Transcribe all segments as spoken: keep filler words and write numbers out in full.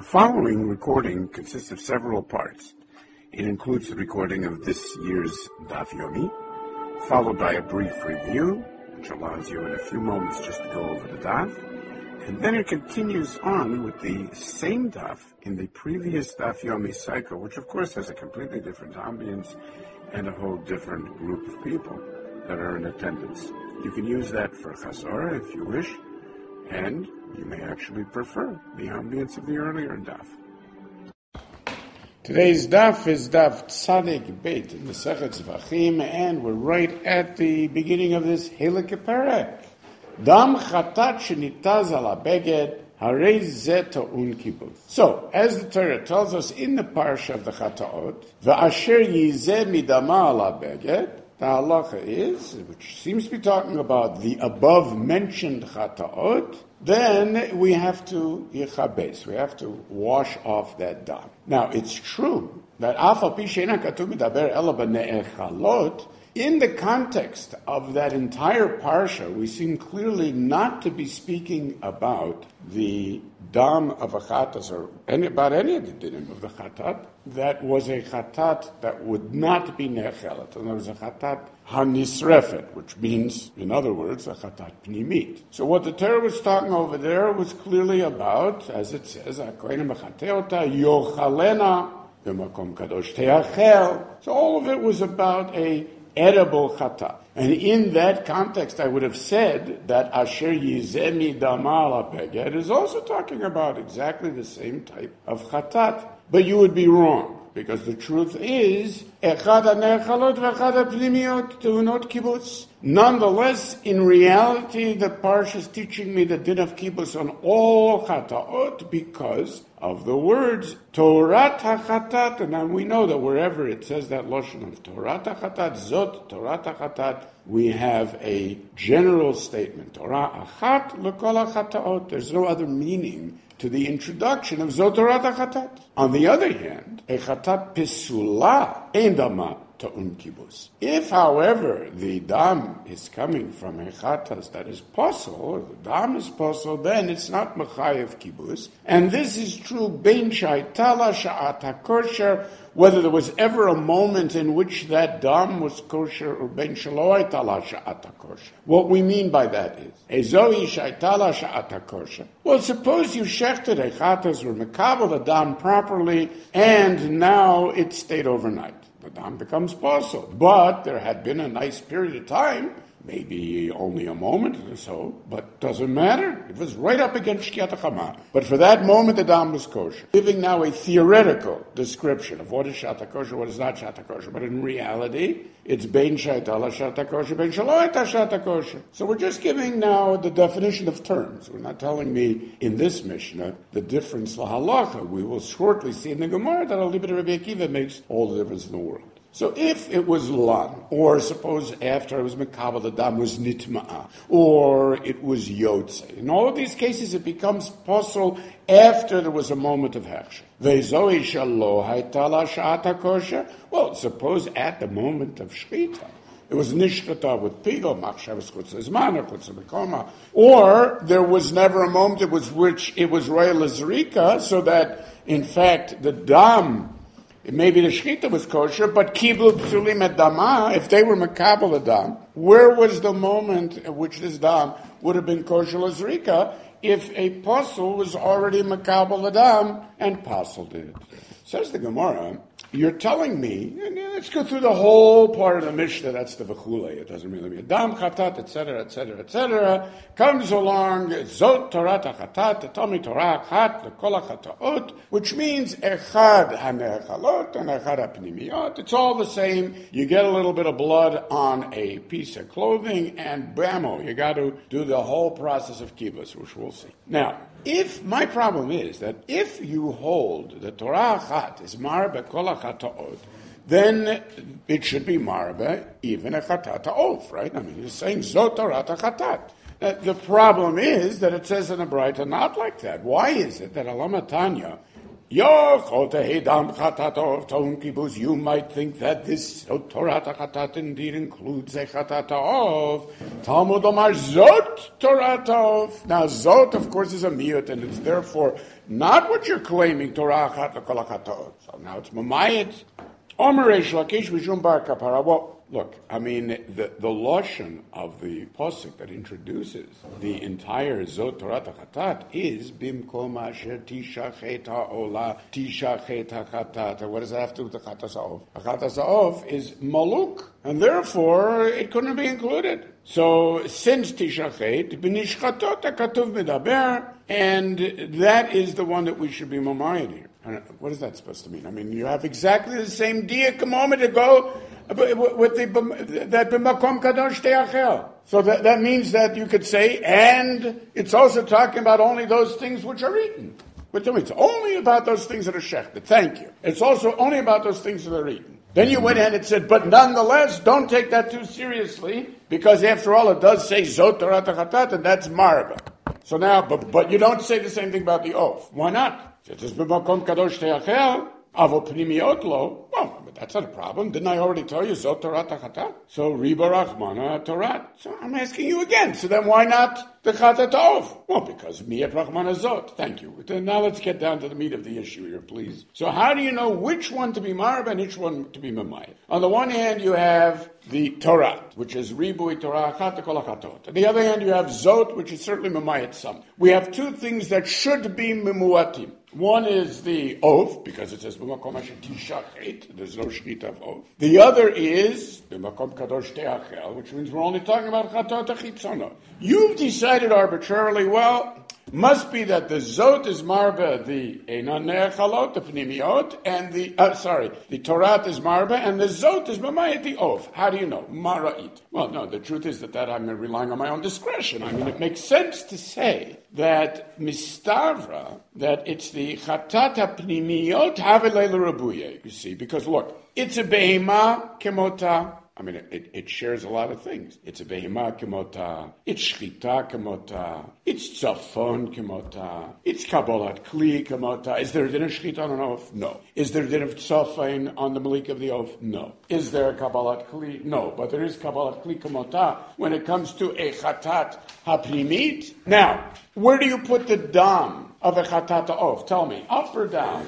following recording consists of several parts. It includes the recording of this year's Daf Yomi, followed by a brief review, which allows you in a few moments just to go over the Daf, and then it continues on with the same Daf in the previous Daf Yomi cycle, which of course has a completely different ambience and a whole different group of people that are in attendance. You can use that for Chazorah if you wish, and you may actually prefer the ambience of the earlier Daf. Today's Daf is Daf Tzadik Beit in the Sechet Zvachim, and we're right at the beginning of this Helik Perek. Dam chatat shenitaz ala beged harei zeh ta'un kibuz. So, as the Torah tells us in the parsha of the Chataot, v'asher yizeh midama ala beged, the halacha is, which seems to be talking about the above-mentioned chataot, then we have to yichabes, we have to wash off that dam. Now, it's true that afal pi she'eina katuv medaber ela b'ne'echalot, in the context of that entire parsha, we seem clearly not to be speaking about the dam of a chatas, or any, about any of the dinim of the chatat, that was a chatat that would not be nechelet. And there was a chatat hanisrefet, which means, in other words, a chatat pnimit. So what the Torah was talking over there was clearly about, as it says, ha'kohenim mechateota yochalena b'makom kadosh teachel. So all of it was about a edible chatat. And in that context, I would have said that asher yizeh midama ala beged is also talking about exactly the same type of chatat. But you would be wrong, because the truth is, echad ha'nechalot v'echad ha'pnimiyot teunot kibbutz. Nonetheless, in reality, the parsha is teaching me the din of kibbutz on all chataot because of the words Torat HaChatat, and then we know that wherever it says that loshon of Torat HaChatat, Zot Torat HaChatat, we have a general statement, Torah Achat L'Kol HaChataot. There's no other meaning to the introduction of Zot Torat HaChatat. On the other hand, a Chatat Pesula Ein Dama Ta'un Kibuz. If, however, the dam is coming from a chatas that is possible, the dam is possible, then it's not mechayev kibuz. And this is true bein shaytala sha'at hakosher, whether there was ever a moment in which that dam was kosher or bein shelo haytala sha'at hakosher. What we mean by that is, ezoi shaytala sha'at hakosher. Well, suppose you shechted a chatas or mekabel the dam properly, and now it stayed overnight. The dam becomes possible. But there had been a nice period of time, maybe only a moment or so, but doesn't matter. It was right up against Shkiat HaChamah. But for that moment, the dam was kosher. Giving now a theoretical description of what is Shat kosher, what is not Shat kosher. But in reality, it's Bein Shaytala Shat kosher, Bein Shelo Hayta Shat kosher. So we're just giving now the definition of terms. We're not telling me in this Mishnah the difference lahalacha. We will shortly see in the Gemara that Al Libet Rabbi Akiva makes all the difference in the world. So if it was lan, or suppose after it was mekabel, the dam was nitma'a, or it was yotze. In all of these cases, it becomes possible after there was a moment of hechsher. Ve'zoi shalo haytala sha'ata kosher. Well, suppose at the moment of shchita, it was nishchata with pigel, machshavas chutz zman, or chutz mekoma, or there was never a moment in which it was royal azrika, so that in fact the dam, maybe the shechita was kosher, but kiblu psulim et dama, if they were makabel dam, where was the moment at which this dam would have been kosher l'zrika if a pasul was already makabel dam and pasul did? Says the Gemara, you're telling me, let's go through the whole part of the Mishnah, that's the v'chule, it doesn't really mean dam chatat, et cetera, et cetera, et cetera, comes along, zot torat chatat, tomi torah chat, lekol chataot, which means echad hanechalot and echad hapnimiyot. It's all the same. You get a little bit of blood on a piece of clothing, and bammo, you got to do the whole process of kibbutz, which we'll see. Now, if my problem is that if you hold the Torah Achat is marbe kol hachataot, then it should be marbe even a chatat ha'of, right? I mean, you're saying zot Torah chatat. Uh, the problem is that it says in the Braita not like that. Why is it that Alama Tanya You might think that this Torah Chatat indeed includes a Chatat Ha'ov. Talmud Omar Zot Torah Ha'ov. Now Zot, of course, is a miyut, and it's therefore not what you're claiming, Torah Chatat Kol HaChatot. So now it's Mamayit. Omer Reish Lakish V'Shum Bar Kapara. Well, look, I mean, the, the loshon of the posuk that introduces the entire Zot Torah Chatat is Bimkom Asher Tishachet Ha'ola Tishachet HaChatat. What does that have to do with the Chatas Ha'ov? The Chatas Ha'ov is Maluk, and therefore it couldn't be included. So since Tishachet, B'nishchatot HaKatuv Medaber, and that is the one that we should be mamayid here. What is that supposed to mean? I mean, you have exactly the same diak a moment ago with the that b'makom kadosh te'achel. So that, that means that you could say, and it's also talking about only those things which are eaten. But it's only about those things that are shechted. Thank you. It's also only about those things that are eaten. Then you went ahead and said, but nonetheless, don't take that too seriously, because after all, it does say Zot Torah Chatat, and that's marba. So now, but, but you don't say the same thing about the oath. Why not? It says, b'makom kadosh te'achel, avo pnimiot lo. Well, but that's not a problem. Didn't I already tell you, Zot Torah Chatat? So, riba rachmana Torah. So I'm asking you again. So then why not the Chatat Oath? Well, because miyat rachmana Zot. Thank you. Now let's get down to the meat of the issue here, please. So how do you know which one to be marb and which one to be mamayit? On the one hand, you have the Torah, which is ribui Torah achat kol hachatot. On the other hand, you have Zot, which is certainly mamayit some. We have two things that should be memuatim. One is the oath, because it says b'makom asher tishachet. There's no shechita of oath. The other is b'makom kadosh te'achel, which means we're only talking about chatot achitzona. You've decided arbitrarily, well, must be that the Zot is marba, the Einon Ne'echalot, the Pnimiot, and the, uh, sorry, the Torah is marba, and the Zot is mamayit, the oath. How do you know? Mara'it. Well, no, the truth is that, that I'm relying on my own discretion. I mean, it makes sense to say that Mistavra, that it's the Chatat HaPnimiot Havelei L'Rabuye, you see, because look, it's a Behema Kemota. I mean, it, it shares a lot of things. It's a behema kemota. It's shchita kemota. It's tzafon kemota. It's kabbalat kli kemota. Is there a din of shchita on an oath? No. Is there a din of tzafon on the malik of the oath? No. Is there a kabbalat kli? No. But there is kabbalat kli kemota when it comes to a chatat haprimit. Now, where do you put the dam of a chatat oath? Tell me. Up or down?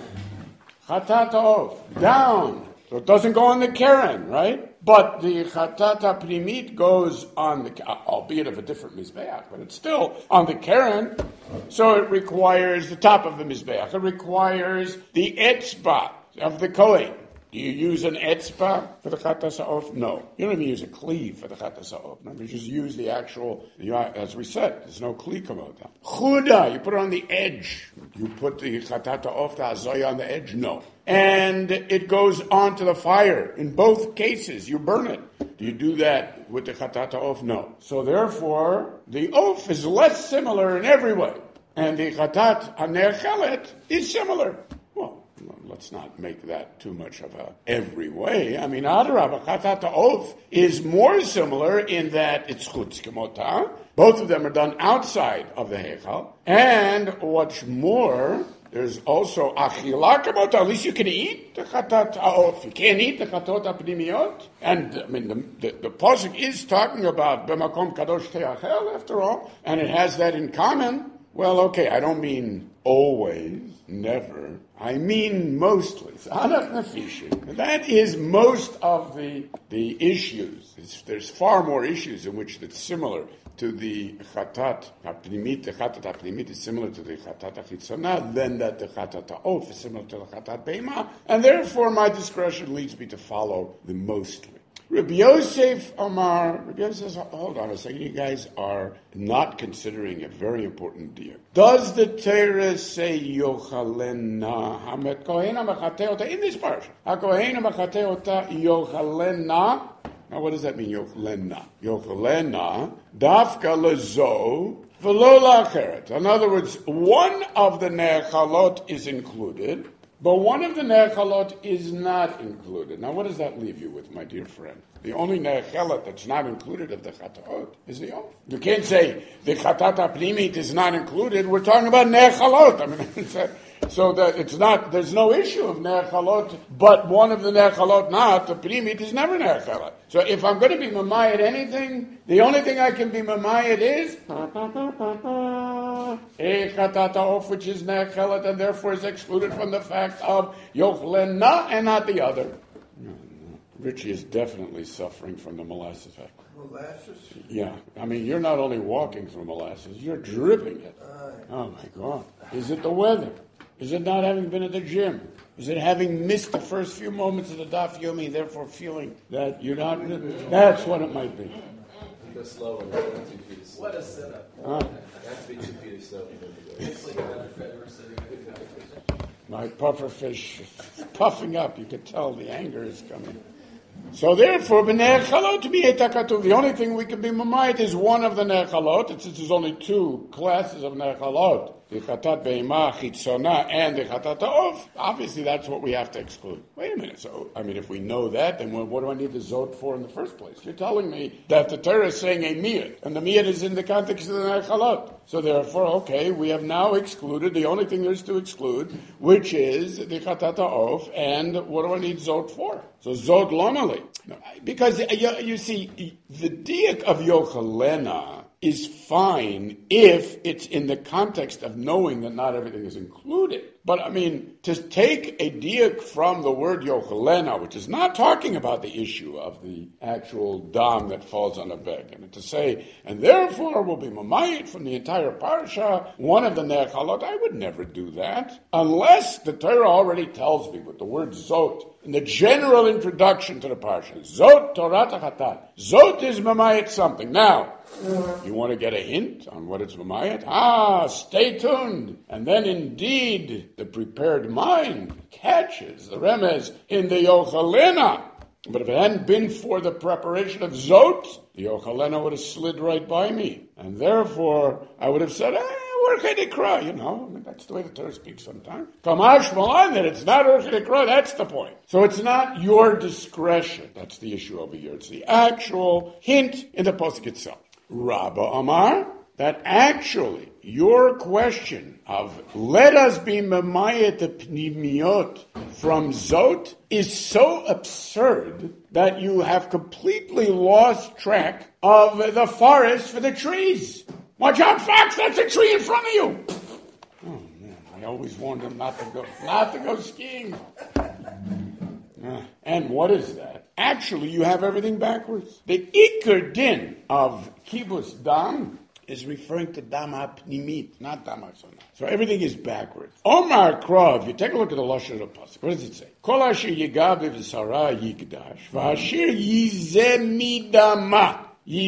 Chatat oath. Down. So it doesn't go on the keren, right? But the chatat primit goes on the, albeit of a different mizbeach, but it's still on the keren. So it requires the top of the mizbeach. It requires the etzba of the kohen. Do you use an etzba for the chatas ha'of? No. You don't even use a kli for the chatas ha'of. No, you just use the actual, you know, as we said, there's no kli kamota. Chuda, you put it on the edge. You put the chatat ha'of, the azoya on the edge? No. And it goes onto the fire. In both cases, you burn it. Do you do that with the chatat ha'of? No. So therefore, the oaf is less similar in every way. And the chatat ha'ne'echelet is similar. Well, let's not make that too much of a every way. I mean, Adarabah, chatat ha'of is more similar in that it's chutz kemota. Both of them are done outside of the heichal. And what's more, there's also achila kemota. At least you can eat the chatat ha'of. You can't eat the chatot ha'pnimiot. And, I mean, the, the, the pasuk is talking about b'makom kadosh te'achel, after all. And it has that in common. Well, okay, I don't mean always, never. I mean mostly. That is most of the the issues. It's, there's far more issues in which it's similar to the chatat ha'pnimit. The chatat ha'pnimit is similar to the chatat ha'chitzona, then that the chatat ha'of is similar to the chatat be'ema, and therefore my discretion leads me to follow the mostly. Rabbi Yosef Amar, Rabbi Yosef says, hold on a second, you guys are not considering a very important deal. Does the Torah say Yochalena Hamet Kohena Machateota in this parsha? HaKohena Machateota Yochalena. Now what does that mean, Yochalena? Yochalena Dafka Lezo V'lo La'acheret. In other words, one of the Ne'echalot is included, but one of the ne'echalot is not included. Now, what does that leave you with, my dear friend? The only ne'echalot that's not included of the chatat is the oath. You can't say the chatat ha'pnimit is not included. We're talking about ne'echalot. I mean, it's a, So that it's not, there's no issue of ner chalot, but one of the ner chalot not, the pnimit, is never ner chalot. So if I'm going to be mamayit anything, the only thing I can be mamayit is a chatat ha'of, which is ner chalot, and therefore is excluded from the fact of yochlena and not the other. No, no. Richie is definitely suffering from the molasses effect. Molasses? Yeah. I mean, you're not only walking through molasses, you're dripping it. Oh, my God. Is it the weather? Is it not having been at the gym? Is it having missed the first few moments of the Daf Yomi, therefore feeling that you're not... That's what it might be. Go slower, not two feet slow. What a setup. Huh? That's be two feet slow. It's like another feather sitting. My puffer fish is puffing up. You could tell the anger is coming. So therefore, b'ner chalot to be etakatuv. The only thing we can be mamayit is one of the ner chalot. And since there's only two classes of ner chalot, the chatat be'imah, chitzona, and the chatat ha'of, obviously that's what we have to exclude. Wait a minute. So, I mean, if we know that, then what do I need the zot for in the first place? You're telling me that the Torah is saying a miyat, and the miyat is in the context of the ner chalot. So therefore, okay, we have now excluded the only thing there is to exclude, which is the chatat ha'of, and what do I need zot for? So zot lomali. No, because you, you see, the diak of yochalena is fine if it's in the context of knowing that not everything is included. But I mean, to take a diak from the word yochalena, which is not talking about the issue of the actual dam that falls on a beg, and to say, and therefore will be mamayit from the entire parsha, one of the ner chalot, I would never do that, unless the Torah already tells me with the word zot, in the general introduction to the parsha, zot Torah chatat. Zot is mamayit something. Now, you want to get a hint on what it's mamayit? Ah, stay tuned. And then indeed, the prepared mind catches the remez in the yochalena. But if it hadn't been for the preparation of zot, the yochalena would have slid right by me. And therefore, I would have said, eh, Urchei Dikra, you know, I mean, that's the way the Torah speaks sometimes. Kamash Malan, that it's not Urchei Dikra, that's the point. So it's not your discretion. That's the issue over here. It's the actual hint in the posuk itself. Rabba Amar, that actually your question of let us be mamayet the pnimiot from zot is so absurd that you have completely lost track of the forest for the trees. Watch out, Fox, that's a tree in front of you. Oh, man, I always warned him not to go, not to go skiing. Uh, and what is that? Actually, you have everything backwards. The Iker Din of Kibbutz Dam is referring to Dam HaPnimit, not Dam HaSonah. So everything is backwards. Omar Krov, if you take a look at the Lashon of the Pasuk, what does it say? Kol asher yigav v'sara yigdash, v'asher yizeh midama.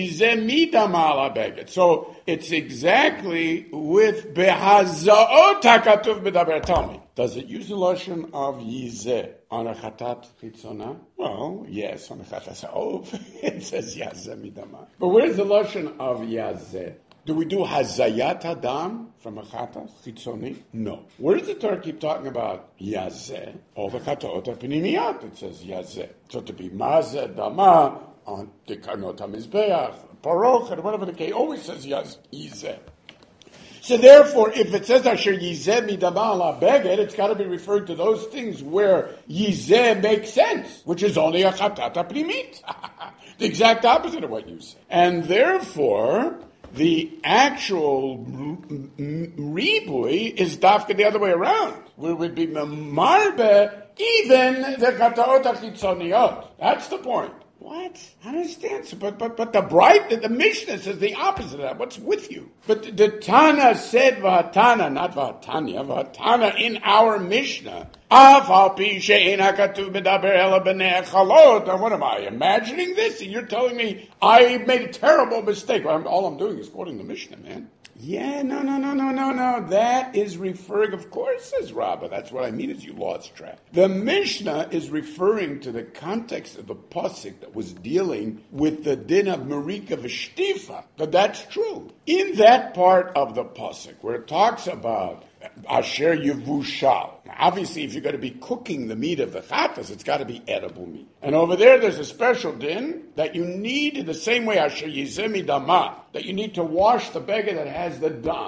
So it's exactly with behazaot hakatuv bedaber. Tell me, does it use the lashon of yizeh on a chatat chitzona? Well, yes, on a chatat ha'of it says yazeh midama. But where's the lashon of yazeh? Do we do hazayat hadam from a chatas chitzoni? No. Where does the Torah keep talking about yazeh? All the chataot are pnimiyat. It says yazeh. So to be mazeh dama on the karnot hamizbeach, paroch, and whatever the case, always says yaz yizeh. So therefore, if it says asher yizeh midama ala beged, it's got to be referred to those things where yizeh makes sense, which is only a chatat pnimit, the exact opposite of what you say. And therefore, the actual ribui is dafka the other way around, where it would be marbe even the chataot hachitzoniot. That's the point. What? I understand. So, but but but the bright the, the Mishnah says the opposite of that. What's with you? But the Tana said Vahatana, not Vahatanya, Vahatana in our Mishnah. Af al pi she'ein hakatuv bedaber ela b'nei chalot. Now what am I imagining this? And you're telling me I made a terrible mistake. I'm, all I'm doing is quoting the Mishnah, man. Yeah, no, no, no, no, no, no. That is referring, of course, says Rabbah. That's what I mean is you lost track. The Mishnah is referring to the context of the pasuk that was dealing with the din of Marika V'Shtifa. But that's true. In that part of the pasuk where it talks about Asher Yevushal. Now, obviously, if you're going to be cooking the meat of the chatas, it's got to be edible meat. And over there, there's a special din that you need, in the same way Asher Yizeh Midama, that you need to wash the beggar that has the dam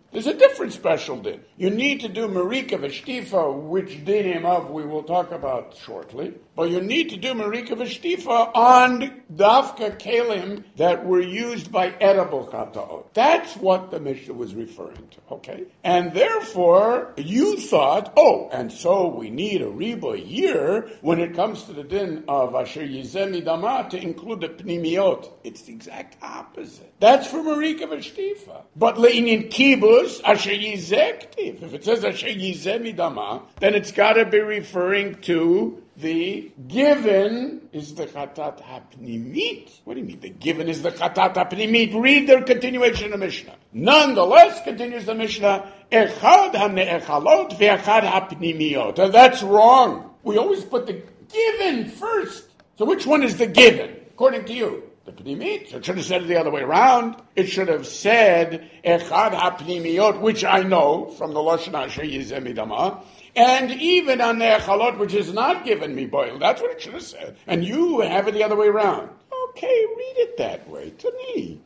There's a different special din. You need to do Marika V'Shtifa, which dinim of we will talk about shortly. But you need to do Marika V'Shtifa on Dafka Kalim that were used by edible Chata'ot. That's what the Mishnah was referring to, okay? And therefore, you thought, oh, and so we need a riba here when it comes to the din of Asher Yizeh Midama to include the Pnimiot. It's the exact opposite. That's for Marika V'Shtifa. But Le'inin Kibus, Asher Yizeh Ktiv. If it says Asher Yizeh Midama, then it's got to be referring to the given is the Chatat HaPnimit. What do you mean? The given is the Chatat HaPnimit. Read the continuation of the Mishnah. Nonetheless, continues the Mishnah, Echad HaNe'echalot ve'echad HaPnimiot. And that's wrong. We always put the given first. So which one is the given, according to you? The Pnimit. So it should have said it the other way around. It should have said Echad HaPnimiot, which I know from the Lashon Asher Yizeh Midama. And even on the Echalot, which is not given me boil. That's what it should have said. And you have it the other way around. Okay, read it that way to me.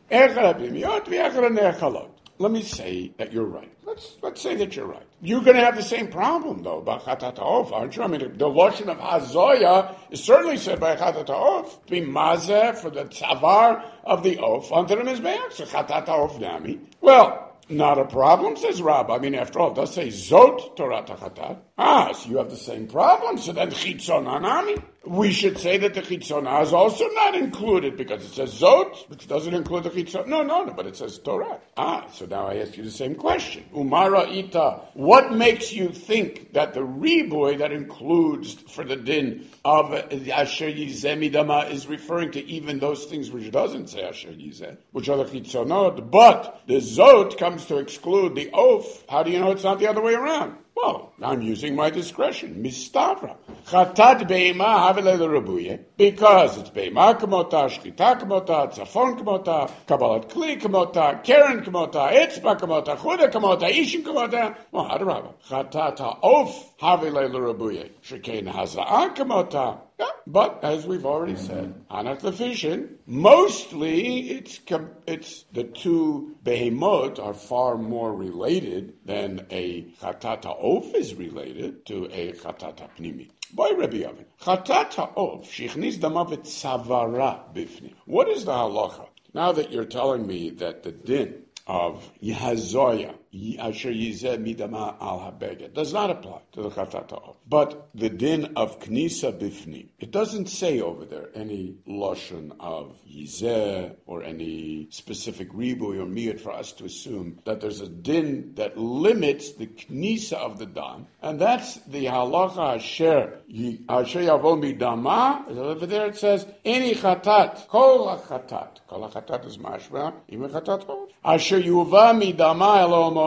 Let me say that you're right. Let's let's say that you're right. You're going to have the same problem, though, by Chatat HaOf, aren't you? I mean, the Lashon of Hazoya is certainly said by Chatat HaOf to be Mazeh for the Tzavar of the Of unto the Mizbeach. So Chatat HaOf Nami. Well, not a problem, says Rab. I mean, after all, it does say Zot Torah Chatat. Ah, so you have the same problem. So then Chitzona Nami. We should say that the Chitzona is also not included because it says Zot, which doesn't include the Chitzona. No, no, no, but it says Torah. Ah, so now I ask you the same question. Umara Ita, what makes you think that the Riboy that includes for the din of Asher Yizeh Midama is referring to even those things which doesn't say Asher Yizeh, which are the Chitzonot, but the Zot comes to exclude the Oaf? How do you know it's not the other way around? Well, I'm using my discretion. Mistavra. Chatat be'ima havele l'rabuye. Because it's be'ima kamota, shchita kamota, tzafon kamota, kabbalat kli kamota, keren kamota, etzba kamota, chuda kamota, ishin kamota. Well, hadarabba. Chatat ha'of havele l'rabuye. Shekein haza'ah kamota. Yeah, but as we've already said, Anak Lefishin, mostly it's it's the two behemot are far more related than a Chatat HaOf is related to a Chatat HaPnimi. By Rabbi Yavin, Chatat HaOf shichnis damav tzavara bifnim. What is the halacha? Now that you're telling me that the din of Yehazoya, Asher Yizeh Midama al HaBeged, does not apply to the Chatat HaOf. But the din of Knisa Bifnim, it doesn't say over there any Lashon of Yizeh or any specific Ribuy or Miyat for us to assume that there's a din that limits the Knisa of the Dam, and that's the Halacha Asher Asher Yavo Midama. Over there it says, Any Chatat, Kol HaChatat, Kol HaChatat is Mashma, Even Chatat HaOf. Asher Yuva Midama Elo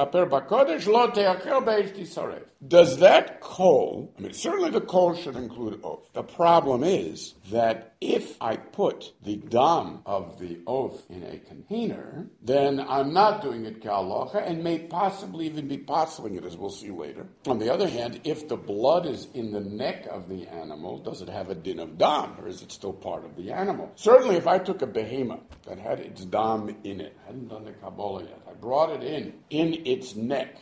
does that kol, I mean, certainly the kol should include oath. The problem is that if I put the dam of the oath in a container, then I'm not doing it k'halacha and may possibly even be possibling it, as we'll see later. On the other hand, if the blood is in the neck of the animal, does it have a din of dam, or is it still part of the animal? Certainly, if I took a behemoth that had its dam in it, I hadn't done the Kabbalah yet, I brought it in, in its neck.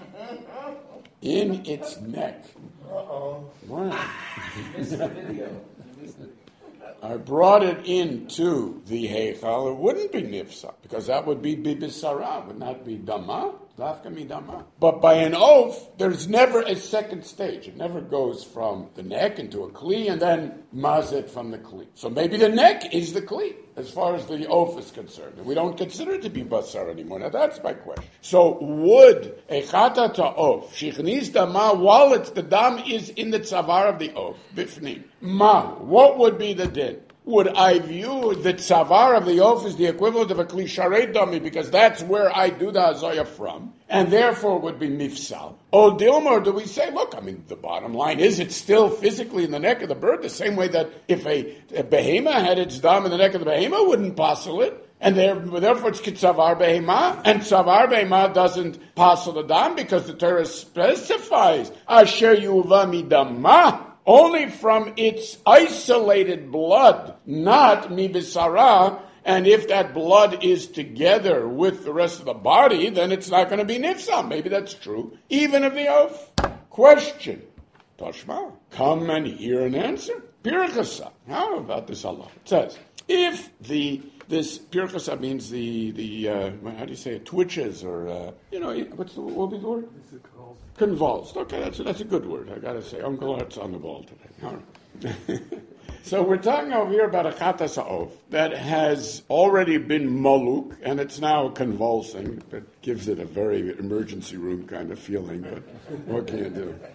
In its neck. Uh-oh. What? Missed the video. I brought it into the Heichal, it wouldn't be Nifsa, because that would be Bibisara, would not be Dama, Dafka mi Dama. But by an oath, there's never a second stage. It never goes from the neck into a Kli and then Mazet from the Kli. So maybe the neck is the Kli, as far as the oath is concerned. And we don't consider it to be Basar anymore. Now that's my question. So would a Chatat HaOf, Shichnis Dama, while it's the Dam is in the Tzavar of the oath, Bifnim, Ma, what would be the din? Would I view the Tzavar of the oath as the equivalent of a Kli Sharei Dami, because that's where I do the Hazoya from, and therefore would be Mifsal? Or Dilma, do we say, look, I mean, the bottom line is it's still physically in the neck of the bird, the same way that if a, a behema had its dam in the neck of the behema, wouldn't passel it. And there, therefore it's Kitzavar Behema, and Tzavar Behema doesn't passel the dam because the Torah specifies Asher Yuva Midama, only from its isolated blood, not mi bisara, And if that blood is together with the rest of the body, then it's not going to be nifsam. Maybe that's true, even of the oath. Question. Tashma, come and hear an answer. Pirchasa. How about this Allah? It says, if the this pirchasa means the the uh, how do you say it? Twitches or uh, you know what's the what will be the word? Convulsed. Okay, that's that's a good word. I gotta say, Uncle Art's on the ball today. All right. So we're talking over here about a chatas ha'of that has already been maluk, and it's now convulsing. That gives it a very emergency room kind of feeling, but what can you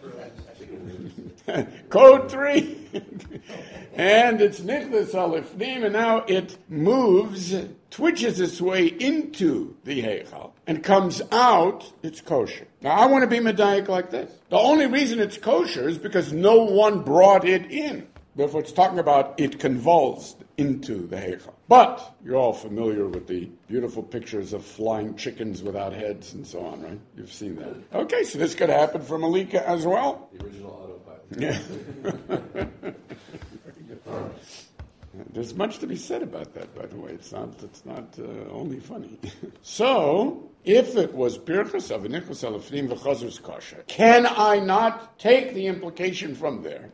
do? Code three. And it's nichnas alifnim, and now it moves, twitches its way into the heichal, and comes out, it's kosher. Now I want to be medayik like this. The only reason it's kosher is because no one brought it in. Therefore, it's talking about it convulsed into the heichal. But you're all familiar with the beautiful pictures of flying chickens without heads and so on, right? You've seen that. Okay, so this could happen for Malika as well. The original autopilot. Yeah. There's much to be said about that, by the way. It's not. It's not uh, only funny. So, if it was pirchas of inichus alafnim v'chazur's kosher, can I not take the implication from there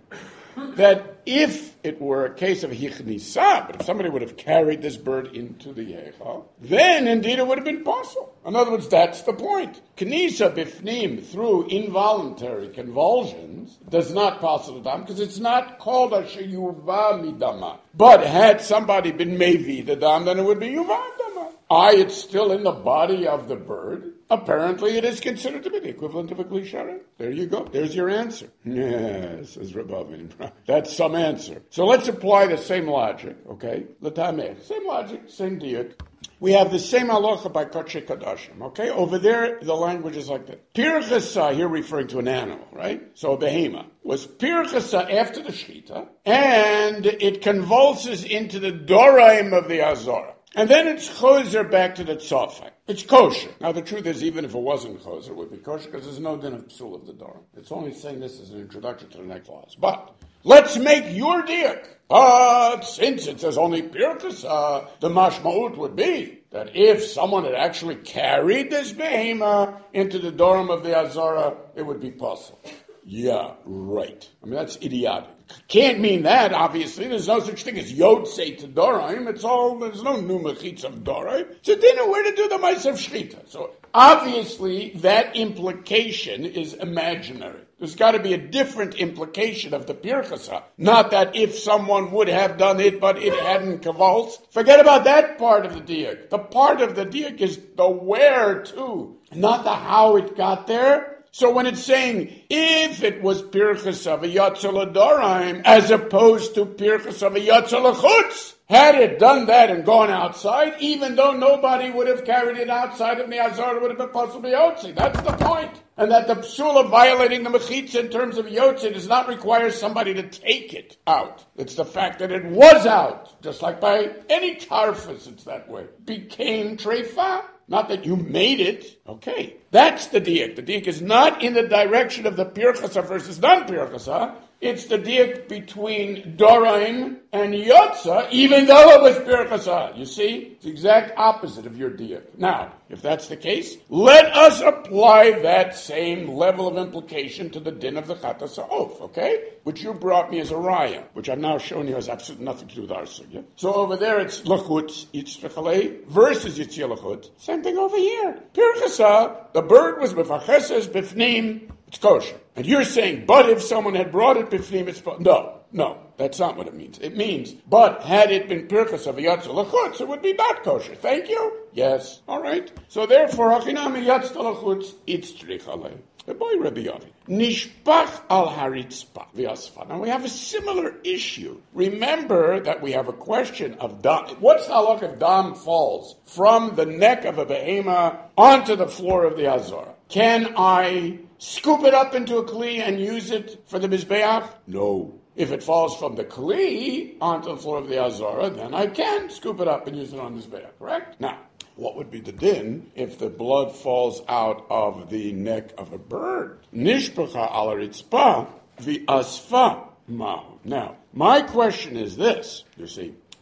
that if it were a case of hichnisa, but if somebody would have carried this bird into the heichal, then indeed it would have been possible. In other words, that's the point. Knisa bifnim, through involuntary convulsions, does not pass the dam, because it's not called a sheyuva midama. But had somebody been mevi the dam, then it would be yuva dama. I, it's still in the body of the bird. Apparently, it is considered to be the equivalent of a kli shara. There you go. There's your answer. Yes, says Rabavin. That's some answer. So let's apply the same logic, okay? L'tameh. Same logic, same diuk. We have the same halacha by Kodesh Kodashim, okay? Over there, the language is like that. Pirchasa, here referring to an animal, right? So a behema was pirchasa after the shechita, and it convulses into the doraim of the azora. And then it's choser back to the tzofek. It's kosher. Now the truth is, even if it wasn't kosher, it would be kosher because there's no din of psul of the door. It's only saying this as an introduction to the next clause. But let's make your diak. But since it says only pirkus, uh, the mashmaut would be that if someone had actually carried this behema into the dorm of the azara, it would be possible. Yeah, right. I mean, that's idiotic. Can't mean that, obviously. There's no such thing as Yotzei to Doraim. It's all, there's no new mechitz of Doraim. It's a dinner where to do the mice of Shechita. So, obviously, that implication is imaginary. There's got to be a different implication of the pirchasa. Not that if someone would have done it, but it hadn't convulsed. Forget about that part of the diak. The part of the diak is the where to, not the how it got there. So when it's saying, if it was pirchas of a yatzel adoraim, as opposed to pirchas of a yatzel achutz, had it done that and gone outside, even though nobody would have carried it outside of the azar, it would have been possibly yotzi. That's the point. And that the psul of violating the mechitza in terms of yotzi does not require somebody to take it out. It's the fact that it was out, just like by any tarfus, it's that way. Became treifa. Not that you made it. Okay. That's the diak. The diak is not in the direction of the pirchasa versus non-pirchasa. It's the diak between doraim and yotza, even though it was pirchasa. You see? It's the exact opposite of your diak. Now, if that's the case, let us apply that same level of implication to the din of the chatas ha'of, okay? Which you brought me as a raya, which I'm now showing you has absolutely nothing to do with our sugya. So over there it's lachutz, yitzchachalei, versus yitzia lachut. Same thing over here. Pirchasa, the bird was mefacheses bifnim, it's kosher. And you're saying, but if someone had brought it bifnim, it's no, no. That's not what it means. It means, but had it been pirchas of yatzel lachutz, it would be not kosher. Thank you. Yes. All right. So therefore, hachinami yatzel lachutz, it's trichalei. The boy Rabbi Yavi. Nishpach al haritzpa v'asfa. Now we have a similar issue. Remember that we have a question of dam. What's the halach if dam falls from the neck of a behema onto the floor of the azara? Can I scoop it up into a kli and use it for the mizbeach? No. If it falls from the kli onto the floor of the azara, then I can scoop it up and use it on the mizbeach, correct? Now, what would be the din if the blood falls out of the neck of a bird? Nishpacha al haritzpa v'asfa mahu. Now, my question is this, you see.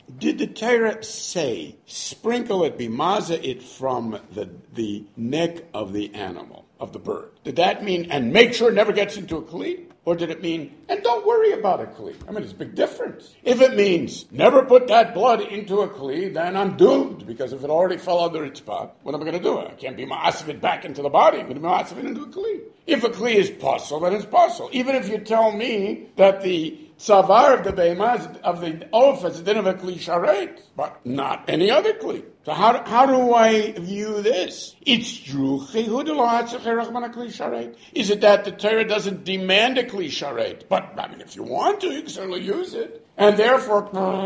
Did the Torah say, sprinkle it, bimaza it from the, the neck of the animal, of the bird? Did that mean, and make sure it never gets into a kli? Or did it mean, and don't worry about a kli? I mean, it's a big difference. If it means, never put that blood into a kli, then I'm doomed, because if it already fell under its spot, what am I going to do? I can't be ma'asif it back into the body. I'm going to be ma'asif it into a kli. If a kli is possible, then it's possible. Even if you tell me that the tzavar of the be'emah, of the oaf, is a din of a kli sharet, but not any other kli. So how, how do I view this? It's true. Is it that the Torah doesn't demand a kli sharet? But, I mean, if you want to, you can certainly use it. And therefore,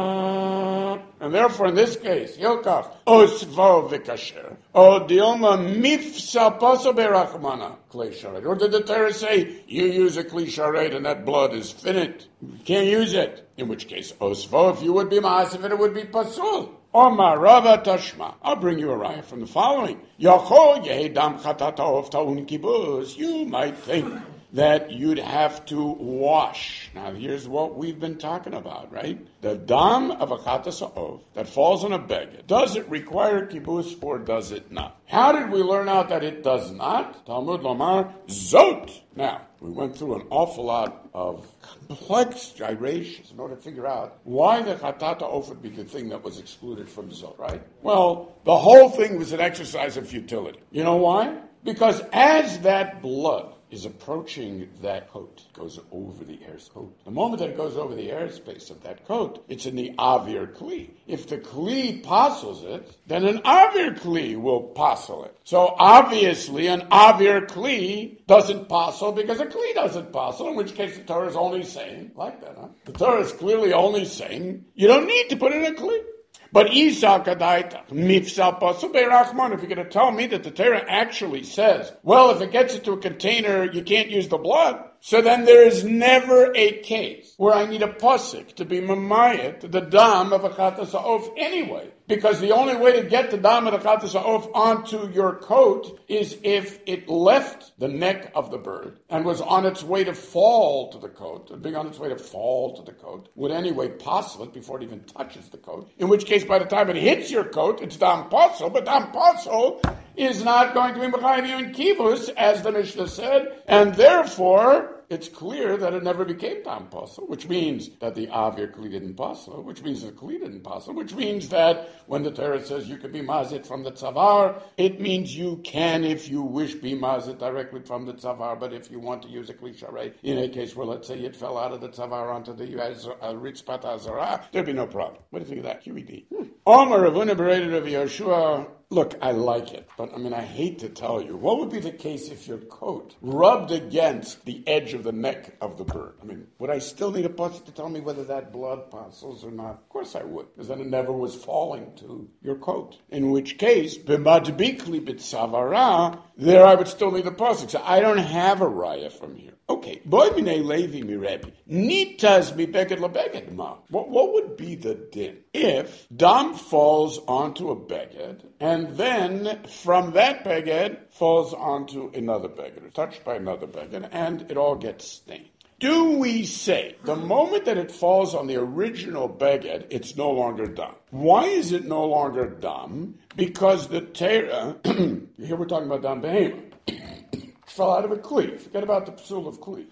and therefore in this case, Yilkach, osvo v'kasher, o dioma mifsa paso berachmana, kli sharet. Or did the Torah say, you use a kli sharet and that blood is finite? You can't use it. In which case, osvo, if you would be ma'asif, it would be pasul. Omar Rava Tashma. I'll bring you a raya from the following. Yacho yehedam chatata of taun kibuz. You might think that you'd have to wash. Now here's what we've been talking about, right? The dam of a chatas ha'ov that falls on a beged. Does it require kibuz or does it not? How did we learn out that it does not? Talmud Lomar Zot. Now, we went through an awful lot of complex gyrations in order to figure out why the chatata oaf would be the thing that was excluded from Zot, right? Well, the whole thing was an exercise of futility. You know why? Because as that blood is approaching that coat, it goes over the air's coat. The moment that it goes over the airspace of that coat, it's in the avir kli. If the kli passels it, then an avir kli will passel it. So obviously an avir kli doesn't passel because a kli doesn't passel, in which case the Torah is only saying, like that, huh? The Torah is clearly only saying, you don't need to put in a kli. But Isa Kadaita, Mifsal Pasul Be'Rachman, if you're going to tell me that the Torah actually says, well, if it gets into a container, you can't use the blood, so then there is never a case where I need a pasuk to be mamayit, the dam of a chatas ha'of anyway. Because the only way to get the dam of the chatas ha'of onto your coat is if it left the neck of the bird and was on its way to fall to the coat, and being on its way to fall to the coat, would anyway passel it before it even touches the coat. In which case, by the time it hits your coat, it's dam passel, but dam passel is not going to be mechayiv you in kivus, as the Mishnah said, and therefore it's clear that it never became dam passel, which means that the avir kli didn't passel, which means the kli didn't passel, which means that when the Torah says you can be mazit from the tzavar, it means you can, if you wish, be mazit directly from the tzavar, but if you want to use a kli sharet, in a case where, let's say, it fell out of the tzavar onto the ritzpat hazara, there'd be no problem. What do you think of that? Q E D. Omer Ravuna berated of Yehoshua. Look, I like it, but I mean, I hate to tell you. What would be the case if your coat rubbed against the edge of the neck of the bird? I mean, would I still need a pasuk to tell me whether that blood passels or not? Of course I would, because then it never was falling to your coat. In which case, b'madbikli b'tzavara, there I would still need a pasuk. So I don't have a raya from here. Okay, boy minei levi mi Rebbe, nitas mi beged lebeged ma. What what would be the din if dam falls onto a beged and then from that beged falls onto another beged, touched by another beged, and it all gets stained? Do we say the moment that it falls on the original beged, it's no longer dam? Why is it no longer dam? Because the Torah, here we're talking about dam behema, fell out of a kli. Forget about the psul of kli.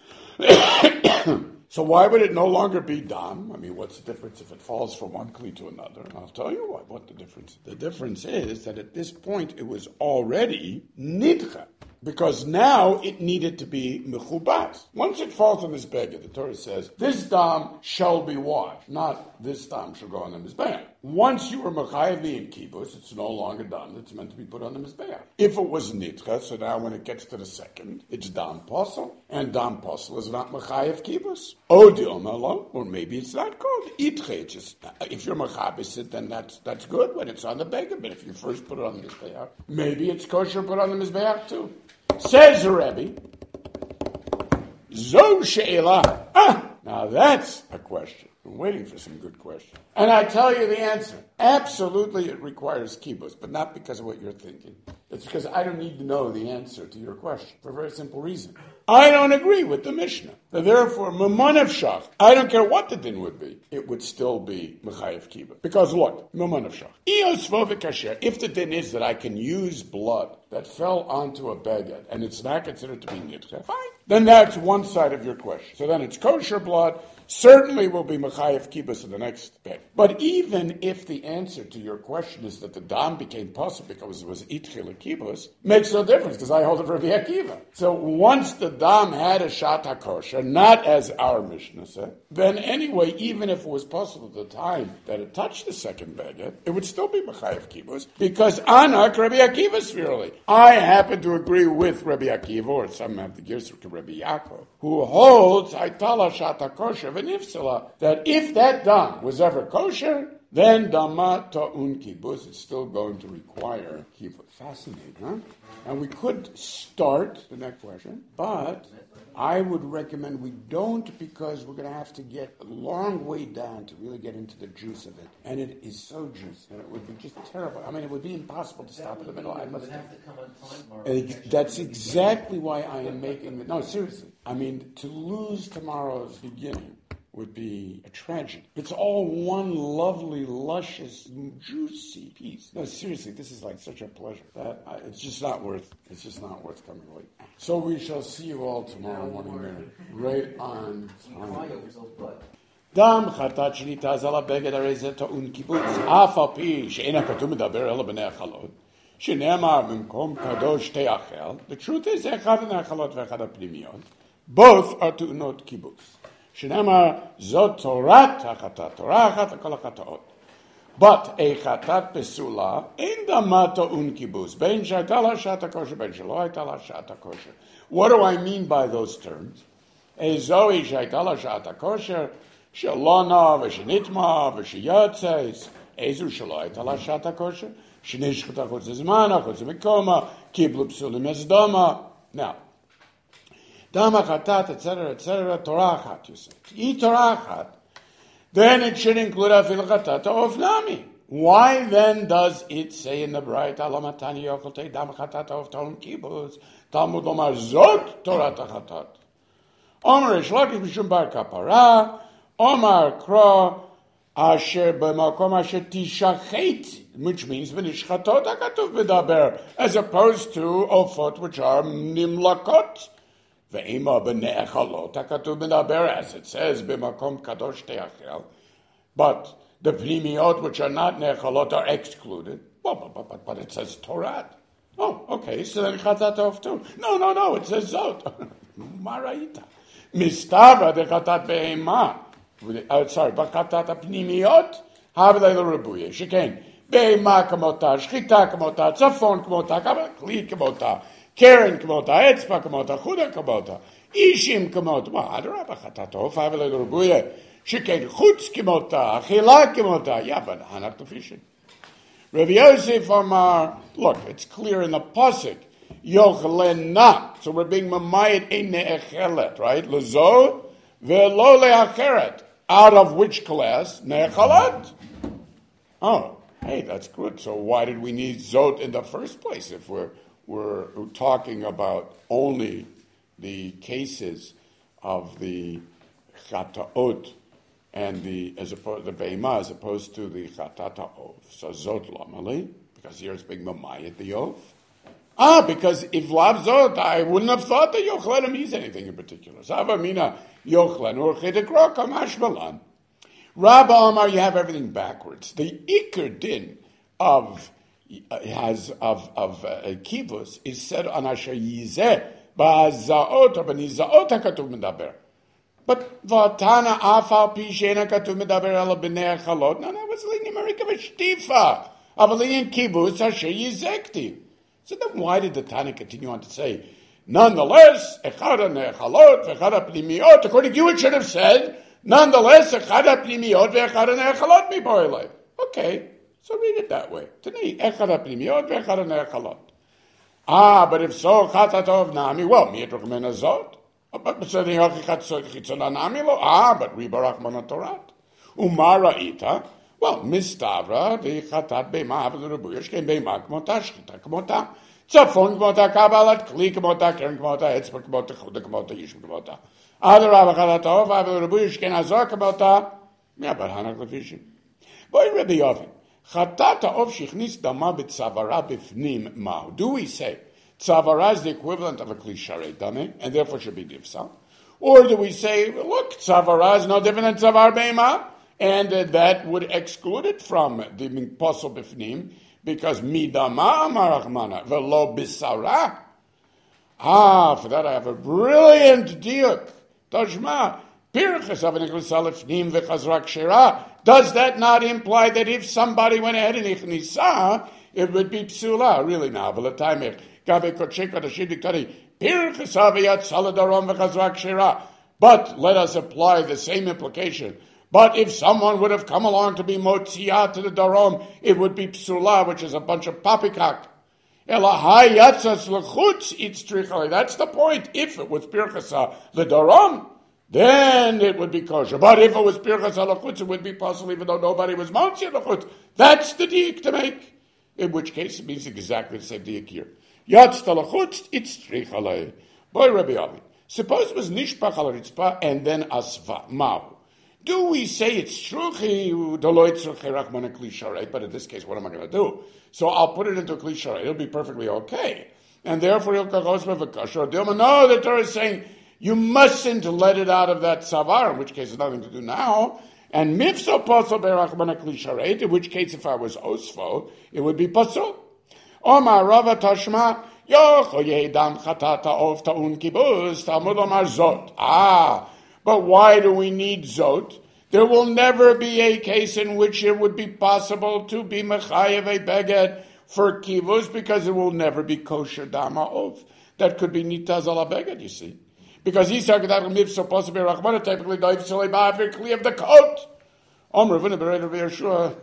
So why would it no longer be dam? I mean, what's the difference if it falls from one kli to another? And I'll tell you what, what the difference is. The difference is that at this point it was already nidcha, because now it needed to be mechubat. Once it falls on this beged, the Torah says, this dam shall be washed, not this dam shall go on the mizbeach. Once you were mechayev in kibbutz, it's no longer dam that's meant to be put on the mizbeach. If it was nidcha, so now when it gets to the second, it's dam posel, and dam posel is not mechayev kibbutz. Odiom alone, or maybe it's not called itche. Just if you're mechabis it, then that's that's good when it's on the beged. But if you first put it on the mizbeach, maybe it's kosher put on the mizbeach too. Says the Rebbe, Zo she'ela. Ah, now that's a question. I'm waiting for some good questions. And I tell you the answer. Absolutely, it requires kibbutz, but not because of what you're thinking. It's because I don't need to know the answer to your question for a very simple reason. I don't agree with the Mishnah. So therefore, Mamonev Shach, I don't care what the din would be, it would still be Mechayev Kibbutz. Because look, Mamonev Shach. If the din is that I can use blood that fell onto a baguette and it's not considered to be nitche, fine. Then that's one side of your question. So then it's kosher blood, certainly will be Mechayev Kibbutz in the next bed. But even if the answer to your question is that the dam became possible because it was itchil kibbutz, makes no difference because I hold it for Rabbi Akiva. So once the dam had a shat hakosher, not as our Mishnah said, then anyway, even if it was possible at the time that it touched the second baguette, it would still be Mechayev Kibbutz because Anak Rabbi Akiva spherically. I happen to agree with Rabbi Akiva, or some have the gears to Rabbi Yaakov, who holds Aitala shat hakosher v'nifsala, that if that dam was ever kosher, then dama ta'un kibbutz is still going to require kibbutz. Fascinating, huh? And we could start the next question, but I would recommend we don't because we're going to have to get a long way down to really get into the juice of it. And it is so juicy, and it would be just terrible. I mean, it would be impossible to stop in the middle. I must have to come on time, Mark. And that's exactly why I am making the... No, seriously. I mean, to lose tomorrow's beginning would be a tragedy. It's all one lovely, luscious, juicy piece. No, seriously, this is like such a pleasure that I, it's just not worth. It's just not worth coming late. So we shall see you all tomorrow morning, then, right on time. דם חטאת שניתז על הבגד הרי זה טעון קיבוץ, אף על פי שאין הכתוב מדבר אלא בנאכלות, שנאמר במקום קדוש תאכל. The truth is, אחד הנאכלות ואחד הפנימיות, both are טעונות קיבוץ. שנאמר, זאת תורת החטאת, תורה אחת לכל החטאות. But a חטאת פסולה, אין דמה טעון קיבוץ, בין שהייתה לה שעת הכושר, בין שלא הייתה לה שעת הכושר. What do I mean by those terms? זוהי שהייתה לה שעת הכושר, שלא נע ושנטמע ושיוצץ, איזו שלא הייתה לה שעת הכושר, שנשחט החוץ לזמנה, חוץ למקומה, קיבלו פסולים הסדומה. Now, דם החטאת, et cetera, et cetera, תורה אחת, you say. היא תורה אחת, then it should include אפילו חטאת האופנמי. Why then does it say in the Braita, לא מתני יאכלתי דם חטאת האוף טעון קיבוץ, תלמוד לומר זאת תורת החטאת. אומר יש לוקיש משום בר כפרה, אומר קרא אשר במקום אשר תשחט, which means בנשחטות הכתוב מדבר, as opposed to עופות which are נמלקות. ואימה בנאכלות הכתוב מדבר, as it says במקום קדוש תאכל, but the pnimiot which are not נאכלות are excluded. Well, but, but, but, but it says Torah. Oh, okay, so then chatat of too. No, no, no, it says zot. Maraita. Mistava de chatat be'ema. Uh, sorry, but chatat apnimiot, havle the rebuye. Shekain. Be'ema kamota, shchita kamota, tzafon kamota, kli kamota, keren kamota, etzpa kamota, chuda kamota, ishim kamota. Well, adarabah chatat of, havle the rebuye. Shekain chutz kamota, achila kamota. Yeah, but hanak to fishing. Rav Yosef Amar, look, it's clear in the pasuk, Yochlena. So we're being mamayit ein ne'echelet, right? Lezo ve'lo le'acheret. Out of which class? Ne'echelet. Oh, hey, that's good. So why did we need zot in the first place if we're we're talking about only the cases of the chataot and the as opposed the beima as opposed to the chatata ov. So zot lamali, because here it's being mamayit the ov. Ah, because if lav zot, I wouldn't have thought that yochlen means anything in particular. Sava mina yochlen or chedekro kamash malan. Rabba Amar, you have everything backwards. The ikar din of uh, has of of uh, kibbutz is said on asher yizeh ba'zaot or b'nizaot hakatuv medaber. But Vatana afal pishena katu medaber ela b'nei chalot. No, no, it's linyan marika v'shtifa. Avalin kibbutz asher yizekti. So then, why did the Tana continue on to say, nonetheless, echad ne'echalot v'echad pnimiot? According to you, it should have said, nonetheless, echad pnimiot v'echad ne'echalot miboilei. Okay, so read it that way. Today, echad pnimiot v'echad ne'echalot. Ah, but if so, chatatov nami. Well, mi'etrach menazot. Ah, but we barach manatorat. Umara ita. Well, mistavra the chatat beima avlurubuyesh ken beima kmota shchita kmota tzafon kmota kabalat kli kmota kern kmota etzba kmota chuda kmota yishim kmota. Other avchatat of avlurubuyesh ken azar kmota. Yeah, but hanak lefishim. Boy, Rabbi Yovin, chatata of shichnis dama b'tzavara b'fnim ma'u. Do we say tzavara is the equivalent of a kli sharei dame, and therefore should be nifsal? Or do we say, look, tzavara is no different than tzavar beima, and uh, that would exclude it from the posel b'fnim, because midama amar Rachmana v'lo b'sara. Ah, for that I have a brilliant diuk. Tashma. Does that not imply that if somebody went ahead and ichnisa, it would be psula? Really now, but let us apply the same implication. But if someone would have come along to be motziyah to the darom, it would be psula, which is a bunch of poppycock. That's the point. If it was pirchasa the darom, then it would be kosher. But if it was pirchas halachutz, it would be possible even though nobody was motziyah halachutz. That's the diik to make. In which case it means exactly the same diik here. Yatz halachutz, it's trichalei. Boy, Rabbi Avi. Suppose it was nishpach al ritzpah and then asva. Ma'u. Do we say it's shruchi, doloit shruchi rachmana kli sharei? But in this case, what am I going to do? So I'll put it into kli sharei. It'll be perfectly okay. And therefore, you'll kachos v'vakasher. No, the Torah is saying, you mustn't let it out of that savar, in which case it's nothing to do now. And mifso posel berachmana kli sharei, in which case if I was osfo, it would be posel. Omar Rava Tashma, yocho yedam chatata of ta'un kibuz, Talmud Omar zot. Ah, but why do we need zot? There will never be a case in which it would be possible to be mechayev a beged for kibuz, because it will never be kosher dama of. That could be nitaz ala beged, you see. Because he's talking about miv supposed to be rachmana, typically the of the coat. Omer v'ne bereder v'yashua.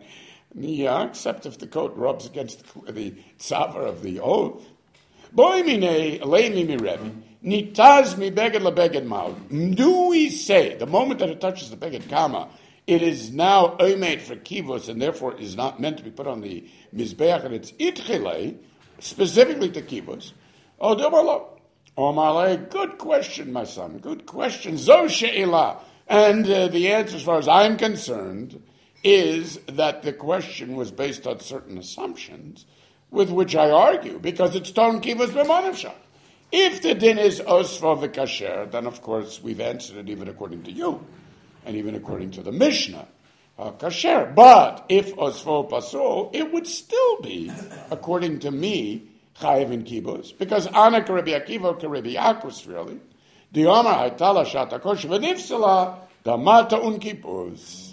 Yeah, except if the coat rubs against the, the tzavar of the oath. Boy mine leimi mi rebbe nitaz mi beged lebeged ma'od. Do we say the moment that it touches the beged kama, it is now oimed for kivos and therefore is not meant to be put on the mizbeach and it's itchilei specifically to kivos? Oh, do Omar, good question, my son. Good question. Zo she'ila. And uh, the answer, as far as I'm concerned, is that the question was based on certain assumptions, with which I argue, because it's ton kivos b'manavsha. If the din is osfo v'kasher, then of course we've answered it even according to you, and even according to the Mishnah, uh, kasher. But if osfo pasul, it would still be, according to me, chayiv in kibuz, because ana k'Rabbi Akiva k'Rabbi Yaakos really. The Omar haytala shata kosher v'nifsala damata un kibuz.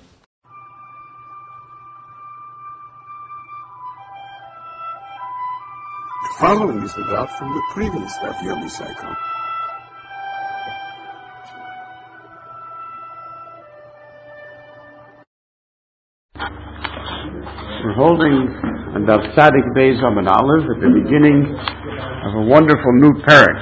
The following is the dot from the previous Daf Yomi cycle. We're holding on Daf Tzadik Beis Amud Aleph at the beginning of a wonderful new parak.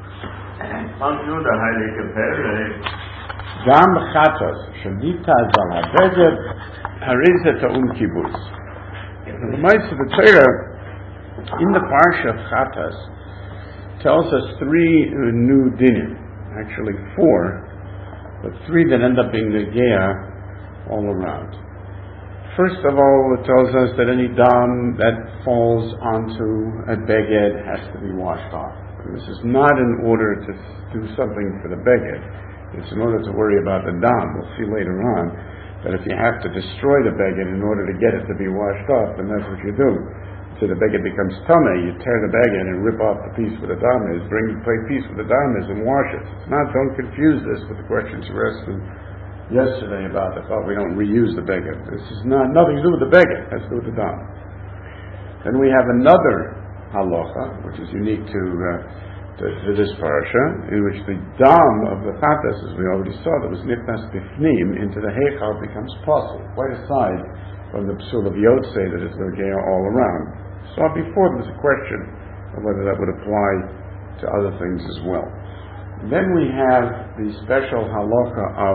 Gam chatos shenita zal habeged hariza ta'um kibuz. The Ma'aseh of the Torah in the parsha of Chatas tells us three uh, new dinim, actually four, but three that end up being the geah all around. First of all, it tells us that any dam that falls onto a beged has to be washed off. And this is not in order to do something for the beged. It's in order to worry about the dam. We'll see later on that if you have to destroy the beged in order to get it to be washed off, then that's what you do. So the beged becomes tameh, you tear the beged and rip off the piece where the dam is, bring the piece where the dam is and wash it. It's not, don't confuse this with the questions you were asking yesterday about the thought we don't reuse the beged. This is not nothing to do with the beged, it has to do with the dam. Then we have another halacha, which is unique to, uh, to, to this parasha, in which the dam of the chatas, as we already saw, that was nifnas bifnim into the heichal becomes possible, quite aside from the psul of Yotzei that is the geah all around. So before there was a question of whether that would apply to other things as well. Then we have the special halacha of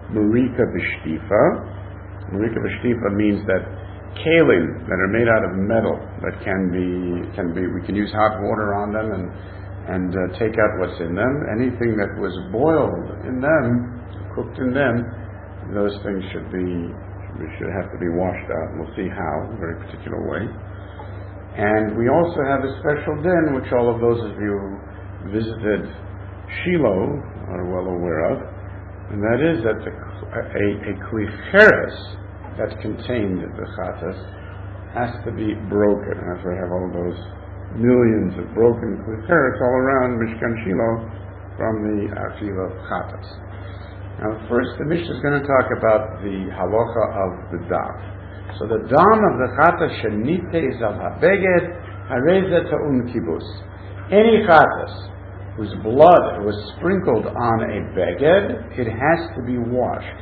Marika B'Shtifa. Marika B'Shtifa means that kalim that are made out of metal that can be can be we can use hot water on them and and uh, take out what's in them. Anything that was boiled in them, cooked in them, those things should be should have to be washed out. We'll see how, in a very particular way. And we also have a special din, which all of those of you who visited Shiloh are well aware of, and that is that the, a, a klicheres that contained the chatas has to be broken. And that's why I have all those millions of broken klicheres all around Mishkan Shiloh from the achil of chatas. Now, first, the Mishnah is going to talk about the halacha of the dam. So the dam of the chatas shenite is al habeged hareza ta'un kibus. Any chatas whose blood was sprinkled on a beged, it has to be washed.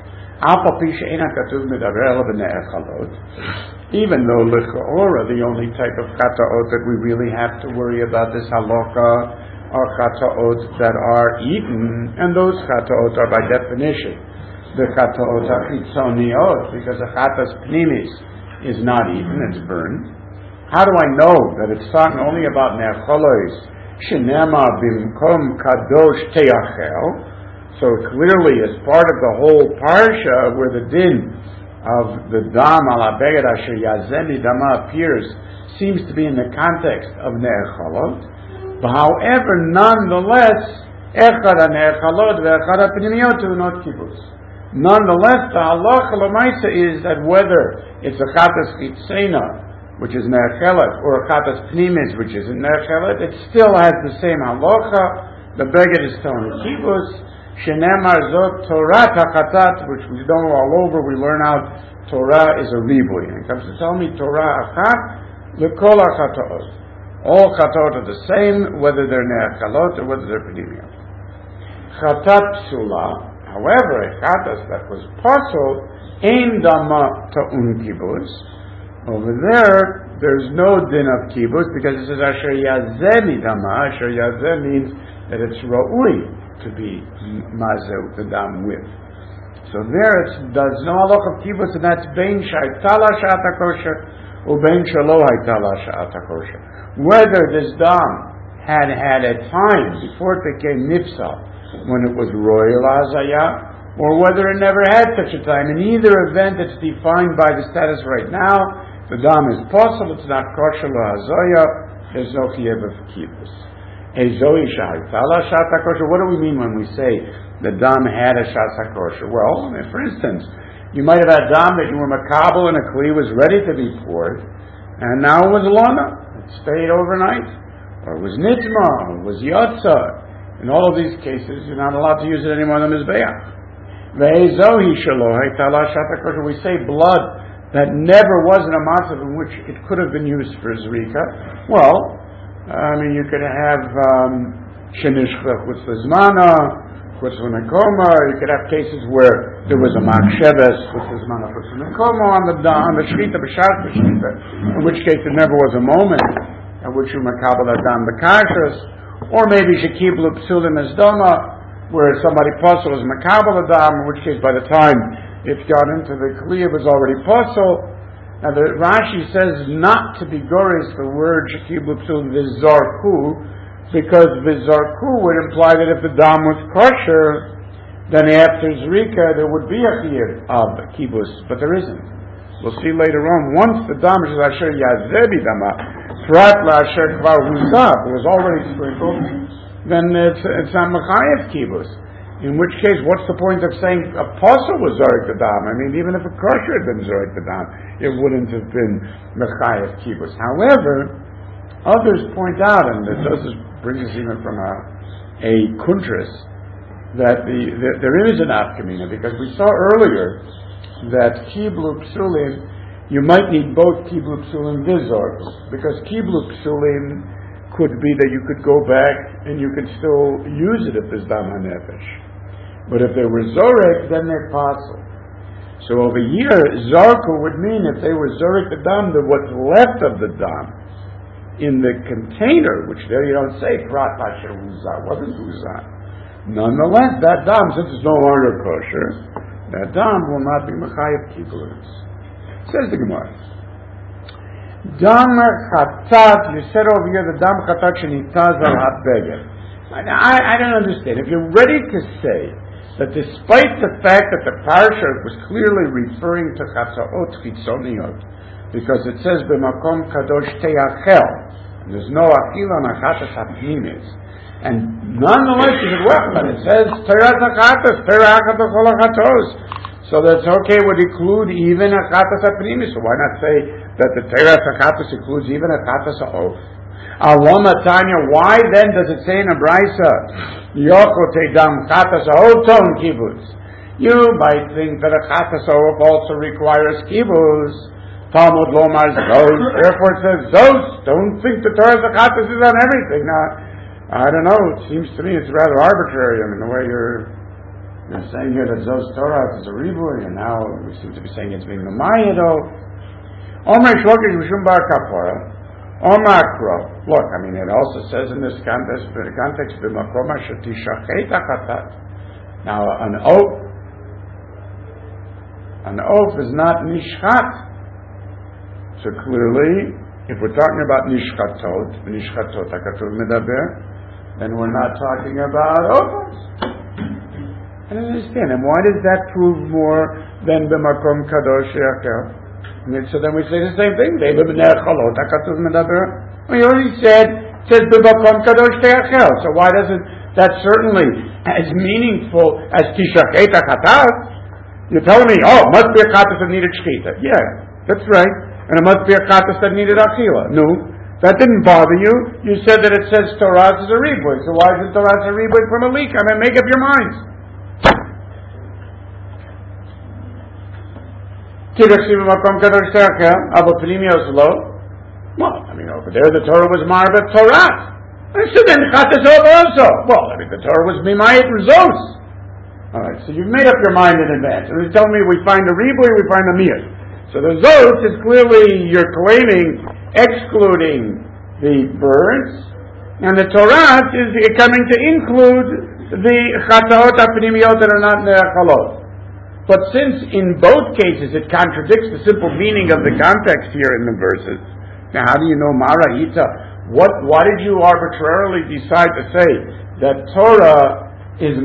Even though l'cha'ora, the only type of chataot that we really have to worry about this halacha are chataot that are eaten, and those chataot are by definition the chataot achitzoniot, because the chatas pnimis is not eaten, it's burned. How do I know that it's talking only about ne'acholos shenema bimkom kadosh te'achel? So clearly, as part of the whole parsha, where the din of the dam ala beged asher yazemi dama appears, seems to be in the context of ne'echolot. However, nonetheless, echad ha-ne'echalot ve'echad ha-pnimiyot hu not kibbutz. Nonetheless, the halacha l'maisa is that whether it's a chatas chitzena, which is ne'echelet, or a chatas pnimis, which isn't ne'echelet, it still has the same halacha. The beged is telling kibbutz. Shenemar zot Torah tachatat, which we know all over. We learn out Torah is a ribui. And it comes to tell me Torah achat lekol achataot. All chataot are the same, whether they're ne'achalot or whether they're pnimiyot. Chatat psula, however, a chatas that was pasul ein dama ta'un kibbutz. Over there, there's no din of kibbutz because it says asher yazeh midama. Asher yazeh means that it's ra'ui to be mazeh the dam with. So there it does no halach of kibbutz, and that's bein sha'itala sha'at kosher or bein shelo ha'itala sha'at kosher. Whether this dam had had a time before it became nifsal, when it was royal azaya, or whether it never had such a time. In either event, it's defined by the status right now. The dam is possible, it's not kosher l'azaya, there's no chiyuv of kibbutz. What do we mean when we say the dam had a shat kosher? Well, for instance, you might have had dam that you were makabel and a kli was ready to be poured, and now it was lana. Stayed overnight, or it was nitma, or it was yotza. In all of these cases, you're not allowed to use it anymore than mizbeach. We say blood that never was in a matzav in which it could have been used for zrika. Well, I mean, you could have shenishcha chutz lezmana, chutz l'nekoma. You could have cases where there was a machsheves chutz lezmana, chutz l'nekoma on the on the shechita b'shat b'shechita. In which case, there never was a moment at which you makabel adam b'kashros, or maybe shekiblu psulim esdoma, where somebody pasul was makabel adam. In which case, by the time it got into the kli, it was already pasul. Now the Rashi says not to be goris the word shekiblu psulim v'zarku, because v'zarku would imply that if the dam was kosher, then after zrika there would be a chiyuv of kibbutz, but there isn't. We'll see later on. Once the dam is asher yazebi dama, prat la asher kvar huzab, was already sprinkled, then it's it's not mechayev kibbutz. In which case, what's the point of saying a apostle was zorik the dam? I mean, even if a kosher had been zorik the dam, it wouldn't have been mechayev kibbutz. However, others point out, and it does brings us even from a, a kuntris, that the, the there is an afkamina, because we saw earlier that kiblu psulim, you might need both kiblu psulim vizorku, because kiblu psulim could be that you could go back and you could still use it if there's dam hanefesh. But if they were zorek, then they're pasul. So over here, zarku would mean if they were zorek the dam, that what's left of the dam in the container, which there you don't say prat asher huzah, wasn't huzah. Nonetheless, that dam, since it's no longer kosher, the Adam will not be Mechayev Kibbutz. Says the Gemara. Dam Chatat, you said over here the Dam Chatat Shenitaz al HaBeged. I, I don't understand. If you're ready to say that despite the fact that the parsha was clearly referring to Chatzaot Chitzoniot, because it says B'makom Kadosh Te'achel, and there's no Achila on Achatas HaPnimis, and nonetheless you said, well, but it says Te'rat Achatas, Te'rat Achol Achatos, so that's okay, would include even Achatas HaPnimis, so why not say that the Te'rat Achatas includes even Achatas HaOf? Aloma Tanya, why then does it say in a brisa, Yochote dam chatas ha'oton kibbutz? You might think that a chatas ha'of also requires kibbutz. Talmud Lomar Zos, therefore it says Zos. Don't think the Torah's chatas is on everything. Now, I don't know, it seems to me it's rather arbitrary. I mean, the way you're, you're saying here that Zos Torah is a ribuy, and now we seem to be saying it's being the Mayedo. Omer Shlokish Mishum Bar Kapora. Omakro. Look, I mean, it also says in this context, the context, b'makoma shetishachet achatat. Now, an oath, an oath is not nishchat. So clearly, if we're talking about nishchatot, nishchatot hakatul medaber, then we're not talking about oaths. I don't understand. And why does that prove more than b'makom kadosh yakel? So then we say the same thing. We already said, it says, so why doesn't that certainly as meaningful as Tishachet HaChatat? You're telling me, oh, it must be a Chatas that needed Shchita. Yeah, that's right. And it must be a Chatas that needed Achila. No, that didn't bother you. You said that it says Torah is a ribuy. So why isn't Torah a ribuy from a leak? I mean, make up your minds. Well, I mean, over there the Torah was Marba Torah. I said then Chatas also. Well, I mean, the Torah was Mimayit Rizos. All right, so you've made up your mind in advance. And you're telling me we find a ribuy, we find a miyat. So the Zos is clearly, you're claiming, excluding the birds, and the Torah is coming to include the Chatzaot HaPnimiyot that are not in the Chalot. But since in both cases it contradicts the simple meaning of the context here in the verses, now how do you know Mara Ita? What? Why did you arbitrarily decide to say that Torah is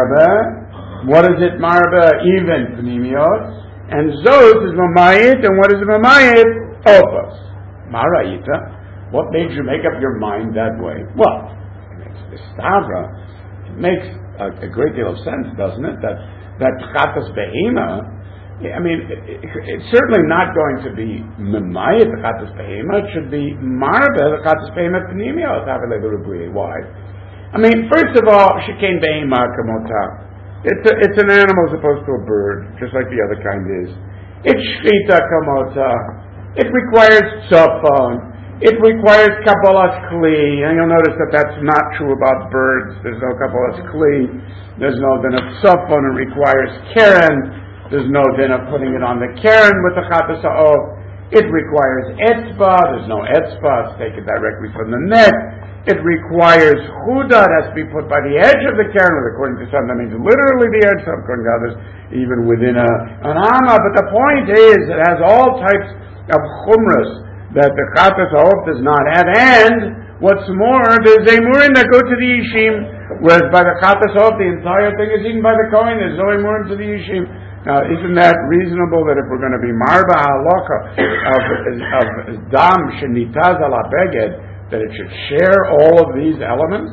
Marba? What is it Marba? Even Pnimiot, and Zos is Mamayit, and what is Mamayit? Opos. Mara Ita. What made you make up your mind that way? Well, the Stavra makes a, a great deal of sense, doesn't it? That that Chatas Behema, I mean, it, it's certainly not going to be Memayit the Chatas Behema, it should be Marba the Chatas Behema Pnimiot. Why? I mean, first of all, Shekain Behema Kamota. It's a, it's an animal as opposed to a bird, just like the other kind is. It's Shchita Kamota. It requires Tzafon. It requires Kabbalas Kli, and you'll notice that that's not true about birds. There's no Kabbalas Kli. There's no din of Tzafon. It requires Keren. There's no din of putting it on the Keren with the Chatas HaOf. It requires Etzba. There's no Etzba. It's taken directly from the neck. It requires Chuda. It has to be put by the edge of the Keren. According to some, that means literally the edge. Some, according to others, even within a, an Amma. But the point is, it has all types of Chumras that the Chatas HaOf does not have, and what's more, there's Emurim that go to the Yishim, whereas by the Chatas HaOf the entire thing is eaten by the Kohen. There's no Emurim to the Yishim. Now, isn't that reasonable that if we're going to be Marba Halacha of, of Dam Shenitaz ala Beged, that it should share all of these elements?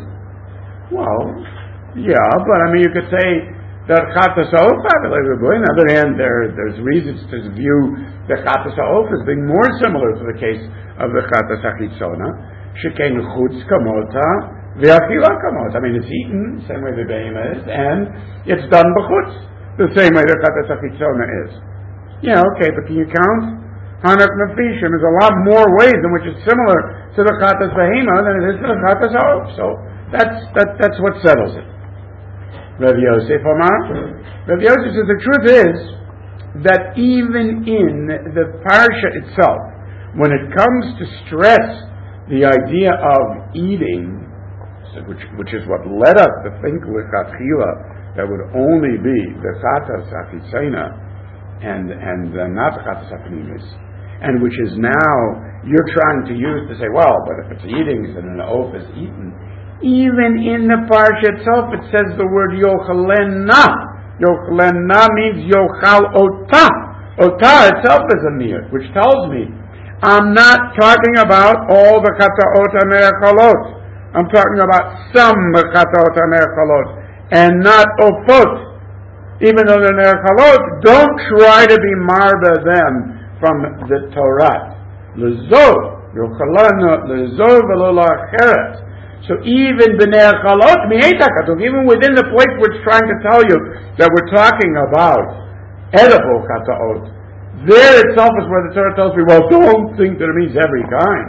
Well, yeah, but I mean, you could say that Chatas HaOf, on the other hand, there, there's reasons to view the Chatas HaOf as being more similar to the case of the Chatas HaChitzona. Shekain Chutz Kamota, V'Achila Kamota. I mean, it's eaten, same way the Behema is, and it's done b'chutz, the same way the Chatas HaChitzona is. Yeah, okay, but can you count? Hanak Mefishim is a lot more ways in which it's similar to the Chatas Behema than it is to the Chatas HaOf. So that's, that, that's what settles it. Rav Yosef Omar. Rav Yosef says the truth is that even in the parsha itself, when it comes to stress the idea of eating which which is what led us to think lechatchila that would only be the chatas achitzena and and uh, not the chatas apnimis, and which is now you're trying to use to say, well, but if it's eating and an oaf is eaten, even in the parsha itself it says the word yochalena. Yochalena means yochal ota. Ota itself is a mir, which tells me I'm not talking about all the chataot hame'echalot. I'm talking about some chataot hame'echalot, and not ofot. Even though they're ne'echalot, don't try to be marba them from the Torah. L'zov, yochalana, l'zov v'lo la'acheret. So even b'ne'echalot mi'eta katuv, even within the place where it's trying to tell you that we're talking about edible chataot, there itself is where the Torah tells me, well, don't think that it means every kind.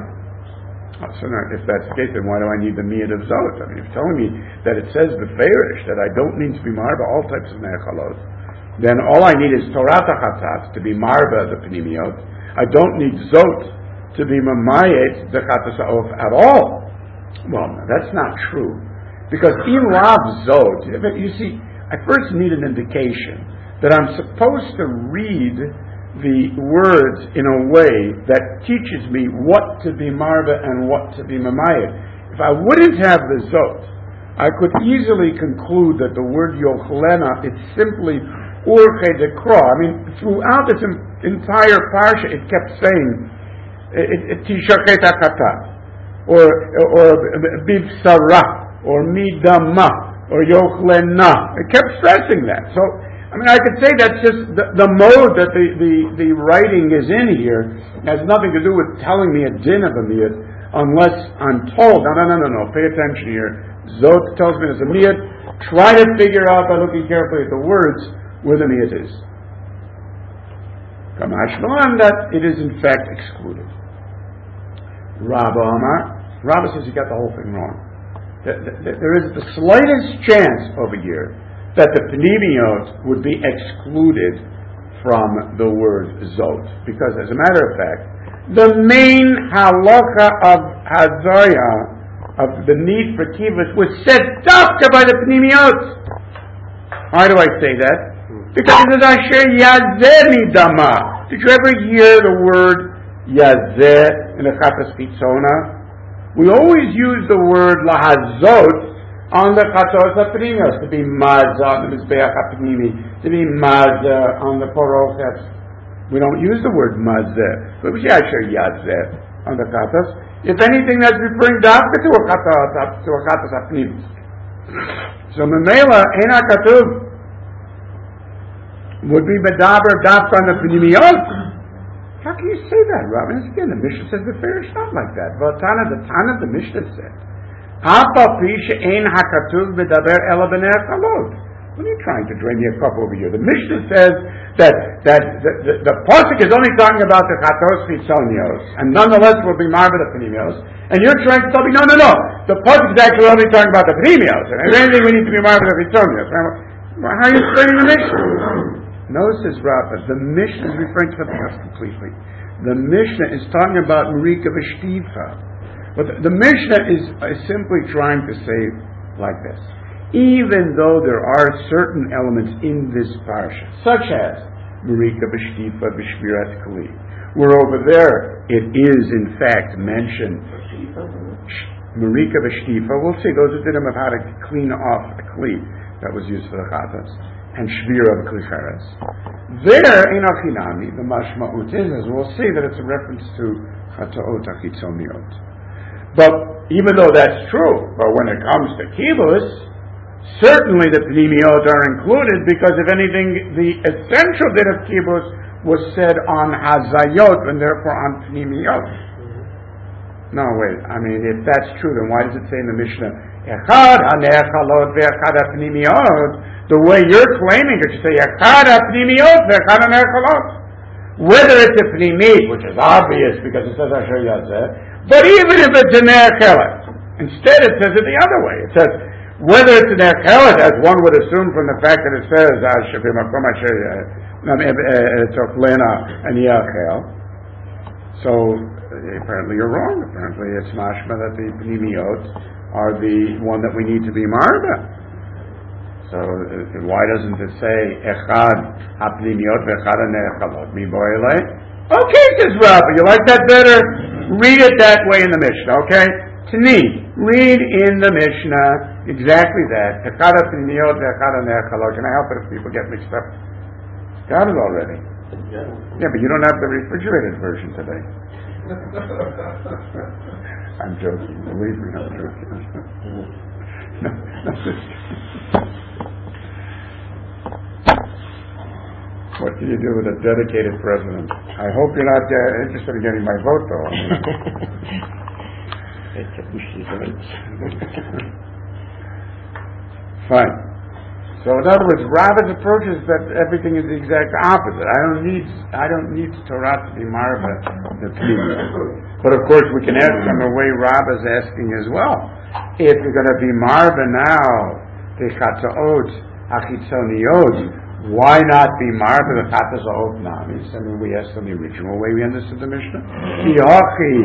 So now, if that's the case, then why do I need the miyad of zot? I mean, if you're telling me that it says beferish, that I don't need to be marba all types of ne'echalot, then all I need is Torah chatat to be marba the pnimiot. I don't need zot to be mamayet the chatas ha'of at all. Well, that's not true. Because in lav zot, you see, I first need an indication that I'm supposed to read the words in a way that teaches me what to be marba and what to be mamayit. If I wouldn't have the zot, I could easily conclude that the word yochlena is simply urche dekra. I mean, throughout this entire parsha, it kept saying tishachet hakatat, or or bivsara, or midama, or yochlena. It kept stressing that. So, I mean, I could say that's just the, the mode that the, the, the writing is in here. It has nothing to do with telling me a din of a miyat, unless I'm told, no, no, no, no, no, pay attention here. Zot tells me there's a miyat. Try to figure out by looking carefully at the words where the miyat is. Kamash Malan, that it is in fact excluded. Rabba Amar, Rabba says you got the whole thing wrong. There is the slightest chance over here that the pnimiot would be excluded from the word zot. Because as a matter of fact, the main halacha of hazaya, of the need for kibbutz, was said dafka by the pnimiot. Why do I say that? Because it is asher yazeh midama. Did you ever hear the word yazeh in the chatas pitzona? We always use the word lahazot on the chatos ha'pnimios, to be mazah on the mizbeach ha'pnimi, to be mazah on the porochet. We don't use the word mazeh, but we say asher yazeh on the chatos. If anything, that's referring dafka to a chatos to a chatos ha'pnimi. So memela ena katuv would be medaber dafka on the pnimios. How can you say that, Robin? Again, the Mishnah says the fair is not like that. But Tana, the Tana, the Mishnah said, what are you trying to drain me a cup over here? The Mishnah says that that the, the, the pasuk is only talking about the chatos chitzonios, and nonetheless will be marba the pnimios. And you're trying to tell me, no, no, no. The pasuk is actually only talking about the pnimios, and if anything, we need to be marba the chitzonios. How are you explaining the Mishnah? No, says Rabbah, the Mishnah is referring to something else completely. The Mishnah is talking about Marika V'Shtifa. But the, the Mishnah is, is simply trying to say like this. Even though there are certain elements in this parsha, such as Marika V'Shtifa V'Shvirat Kli, where over there it is in fact mentioned Marika V'Shtifa, we'll see, those are dinim of how to clean off a Kli that was used for the chatas, and Shvira of Kli Cheres. There, in Achinami, the Mashma'ut is, as we'll see, that it's a reference to Chataot HaChitzoniot. But even though that's true, but when it comes to kibbutz, certainly the pnimiot are included, because if anything, the essential bit of kibbutz was said on hazayot and therefore on pnimiot. No, wait. I mean, if that's true, then why does it say in the Mishnah echad hane'echalot ve'echad ha'pnimiot? The way you're claiming it, you say echad ha'pnimiot ve'echad hane'echalot. Whether it's a pnimit, which is obvious because it says asher yazeh. But even if it's an echelet, instead it says it the other way. It says, whether it's an echelet, as one would assume from the fact that it says, and so apparently you're wrong. Apparently it's mashma that the pnimiot are the one that we need to be marba. So uh, why doesn't it say echad hapnimiot vechad hanechalot mi boile? Okay, says Rabbi, you like that better? Read it that way in the Mishnah, okay? Tani, read in the Mishnah exactly that. Echad hapnimiot vechad hanechalot. Can I help it if people get mixed up? Got it already. Yeah, but you don't have the refrigerated version today. I'm joking. Believe me, I'm joking. no, what can you do with a dedicated president? I hope you're not uh, interested in getting my vote, though. Fine. So in other words, Rabba's approach is that everything is the exact opposite. I don't need I don't need Torah to be marba the Pneumiya. But of course we can ask them the way Rabba's asking as well. If you're going to be marba now, the chatzaot achitzoniot, why not be marba the chatzaot namis? I mean, we asked them the original way we understood the Mishnah. Yochi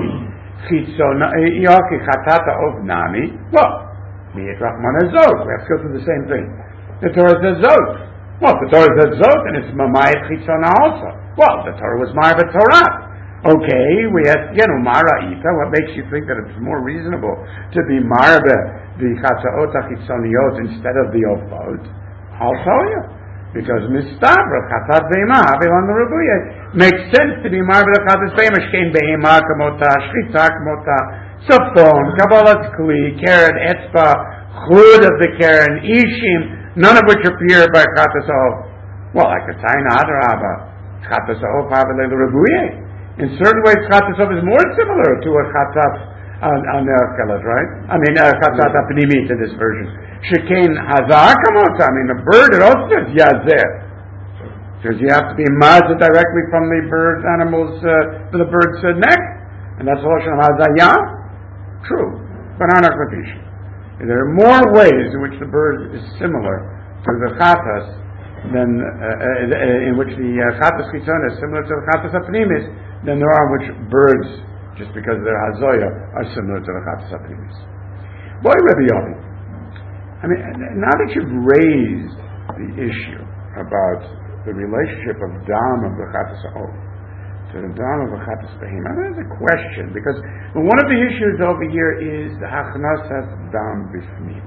chitzoniot chatzaot nami. Well, miyat rachman azot. We have to go through the same thing. The Torah says Zot. Well, the Torah says Zot, and it's Mamayat Chitzona also. Well, the Torah was Marba Torah. Okay, we ask again, Umara Ita, what makes you think that it's more reasonable to be Marba, the Chatzaot HaChitzoniot, instead of the Ofot? I'll tell you. Because Mistavra, Chatat Behema, Avilon the Rabuyah, makes sense to be Marba the Chatat Behema, Shkein Behema Kamota, Shchita Kamota, Safon, Kabbalat Kli, Keren, Etzba, Chud of the Keren, Ishim, none of which appear by Chatasov. Well, I could say Nadraba. Chatasov Havale Rabuye. In certain ways, Chatasov is more similar to a Chatat on Nerkelet, right? I mean, uh, Chatat Apnimit in this version. Shekain Hazakamot. I mean, the bird, it also says Yazeh. Because you have to be mazah directly from the bird animal's, uh, the bird's uh, neck. And that's the Lashon of Hazayah. True. But Anak Lapish. There are more ways in which the bird is similar to the chatas than uh, uh, in which the uh, chatas chitzon is similar to the chatas apnimis than there are in which birds, just because they're hazoya, are similar to the chatas apnimis. Boy, Rabbi Yovi, I mean, now that you've raised the issue about the relationship of dam of the chatas ha'ol to the dam of the chatas behema, there's a question, because one of the issues over here is the hachnasas dam bifnim.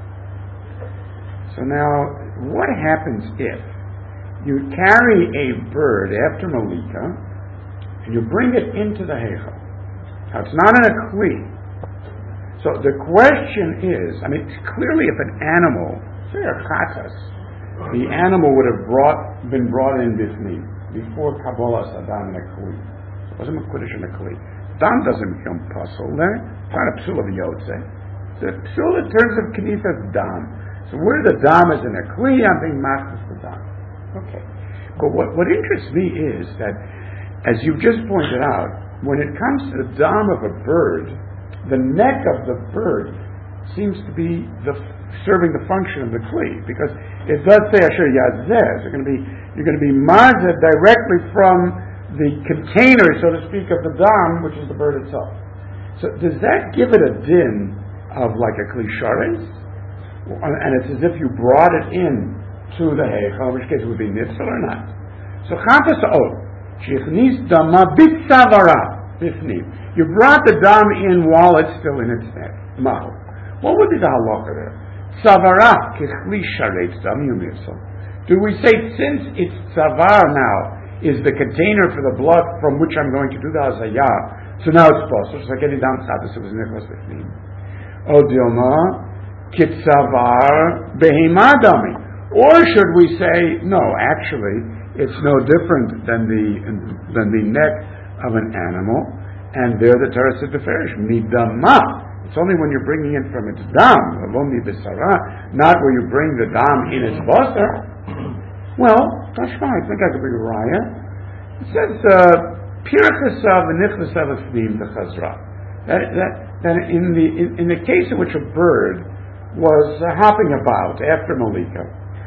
So now, what happens if you carry a bird after Malika and you bring it into the heichal? Now, it's not in a kli. So the question is, I mean, clearly if an animal, say a chatas, the animal would have brought been brought in bifnim before Kabbalah Saddam and a Kli. It wasn't a Kiddush and a Kli. Dam doesn't become puzzle there. It's not a psul of Yotze. It's a psul in terms of Knifas Dam. So where the Dam is in a Kli, I'm being machmas the Dam. Okay. But what, what interests me is that, as you've just pointed out, when it comes to the Dam of a bird, the neck of the bird seems to be the serving the function of the Kli. Because it does say Asher Yazeh. You're going to be You're going to be mazed directly from the container, so to speak, of the dam, which is the bird itself. So does that give it a din of like a klishares? And it's as if you brought it in to the heichal, in which case it would be nitzel or not. So chatas ha'ol, shichnis dama bitzavara, bifnim. You brought the dam in while it's still in its neck. Mahu. What would be the halacha there? Tzavara kechlishares dam yumirsel. Do we say, since it's tzavar now, is the container for the blood from which I'm going to do the hazayah, so now it's possible. It's like any dam chatas, it was nichlas bifnim. O dilma, kitzavar behema dami. Or should we say, no, actually, it's no different than the than the neck of an animal, and there the Torah said beferish, midama. It's only when you're bringing it from its dam, aloni b'sara, not where you bring the dam in its basar. Well, Tashma, I think I could be a raya. It says, Pirchasav v'nichnasav afnim the That that that in the in, in the case in which a bird was uh, hopping about after Malika,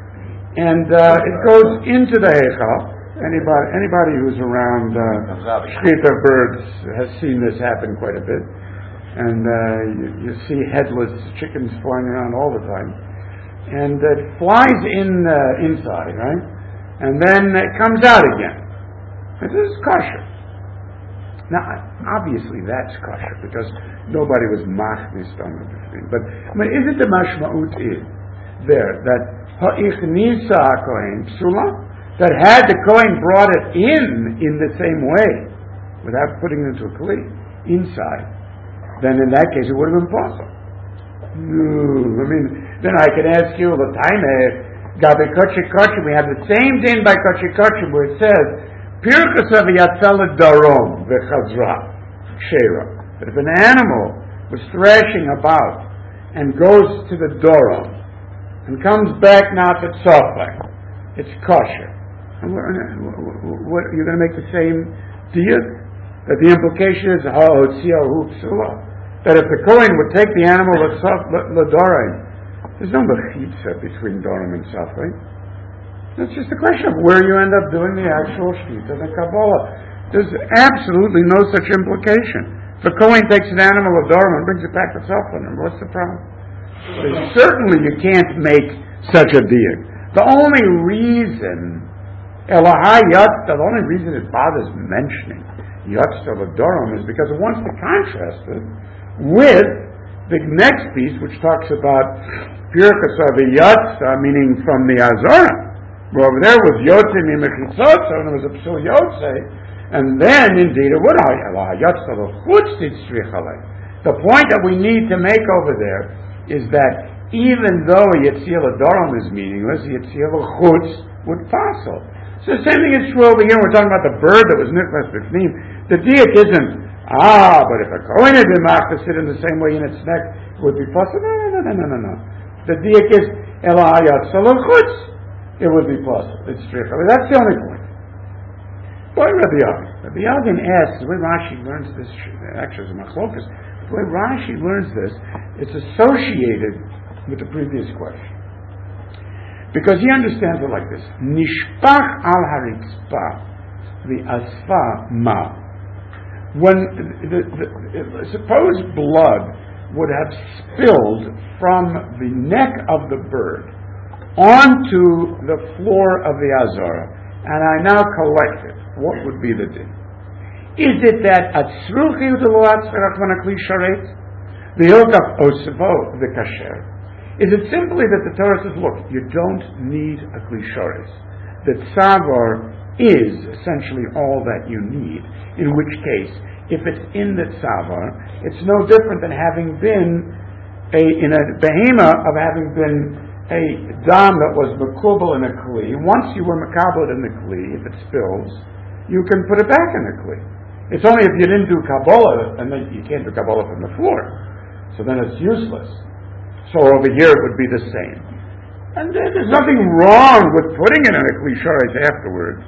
and uh, it goes into the heichal. Anybody anybody who's around uh, shchita birds has seen this happen quite a bit. and uh, you, you see headless chickens flying around all the time, and it flies in uh, inside, right, and then it comes out again. This is kosher. Now, obviously that's kosher because nobody was machnis on the thing. But I mean, isn't the mashma'ut is there that ha'ichnisa ha'kohen psula, that had the kohen brought it in in the same way without putting it into a kli inside, then in that case it would have been possible. No, I mean, then I can ask you the time gabe kochi kochi. We have the same din by kochi kochi where it says pirkas of yatzal darom v'chazra shera. That if an animal was thrashing about and goes to the dorom and comes back now to tzofah, it's kosher. And what, what, you're going to make the same deal? That the implication is ha'otziahu psula. That if the kohen would take the animal l'dorim, there's no mechitza between dorim and tzofah. It's just a question of where you end up doing the actual shmita and the Kabbalah. There's absolutely no such implication. If a kohen takes an animal l'dorim and brings it back to tzofah, what's the problem? Certainly you can't make such a deal. The only reason Elahai Yatzta, the only reason it bothers mentioning Yatzta l'dorim is because it wants to contrast it with the next piece, which talks about Pirkas Yatzta, meaning from the Azara. Well, over there was Yotze Mimechitzotza, and it was a Psul Yotze, and then indeed it would have Elahai Yatzta l'chutz titzrichalei. The point that we need to make over there is that even though Yetzia l'dorim is meaningless, Yetzia l'chutz would fossil. So the same thing is true over here. We're talking about the bird that was nichlas b'fnim. The diak isn't, ah, but if a kohen had been mach to sit in the same way in its neck, it would be possible. No, no, no, no, no, no. The diak is Elahai Yatzta l'chutz. It would be possible. It's true. That's the only point. Boy, Rabbi Yavin. Rabbi Yavin asks, the way Rashi learns this, actually it's a machlokas, the way Rashi learns this, it's associated with the previous question. Because he understands it like this. Nishpach al haritzpah v'asfa ma. When the, the, the, suppose blood would have spilled from the neck of the bird onto the floor of the azara, and I now collect it, what would be the din? Is it that atzruchi u'deloatzverach manakli sharet v'yokaf osvo the kasher? Is it simply that the Torah says, look, you don't need a kli sharet? That tzavar is essentially all that you need, in which case, if it's in the tzavar, it's no different than having been a, in a behema of having been a dam that was makubal in a kli. Once you were makabel in the kli, if it spills, you can put it back in the kli. It's only if you didn't do Kabbalah, and then you can't do Kabbalah from the floor. So then it's useless. So over here it would be the same. And then there's nothing wrong with putting it in a kli sharet afterwards.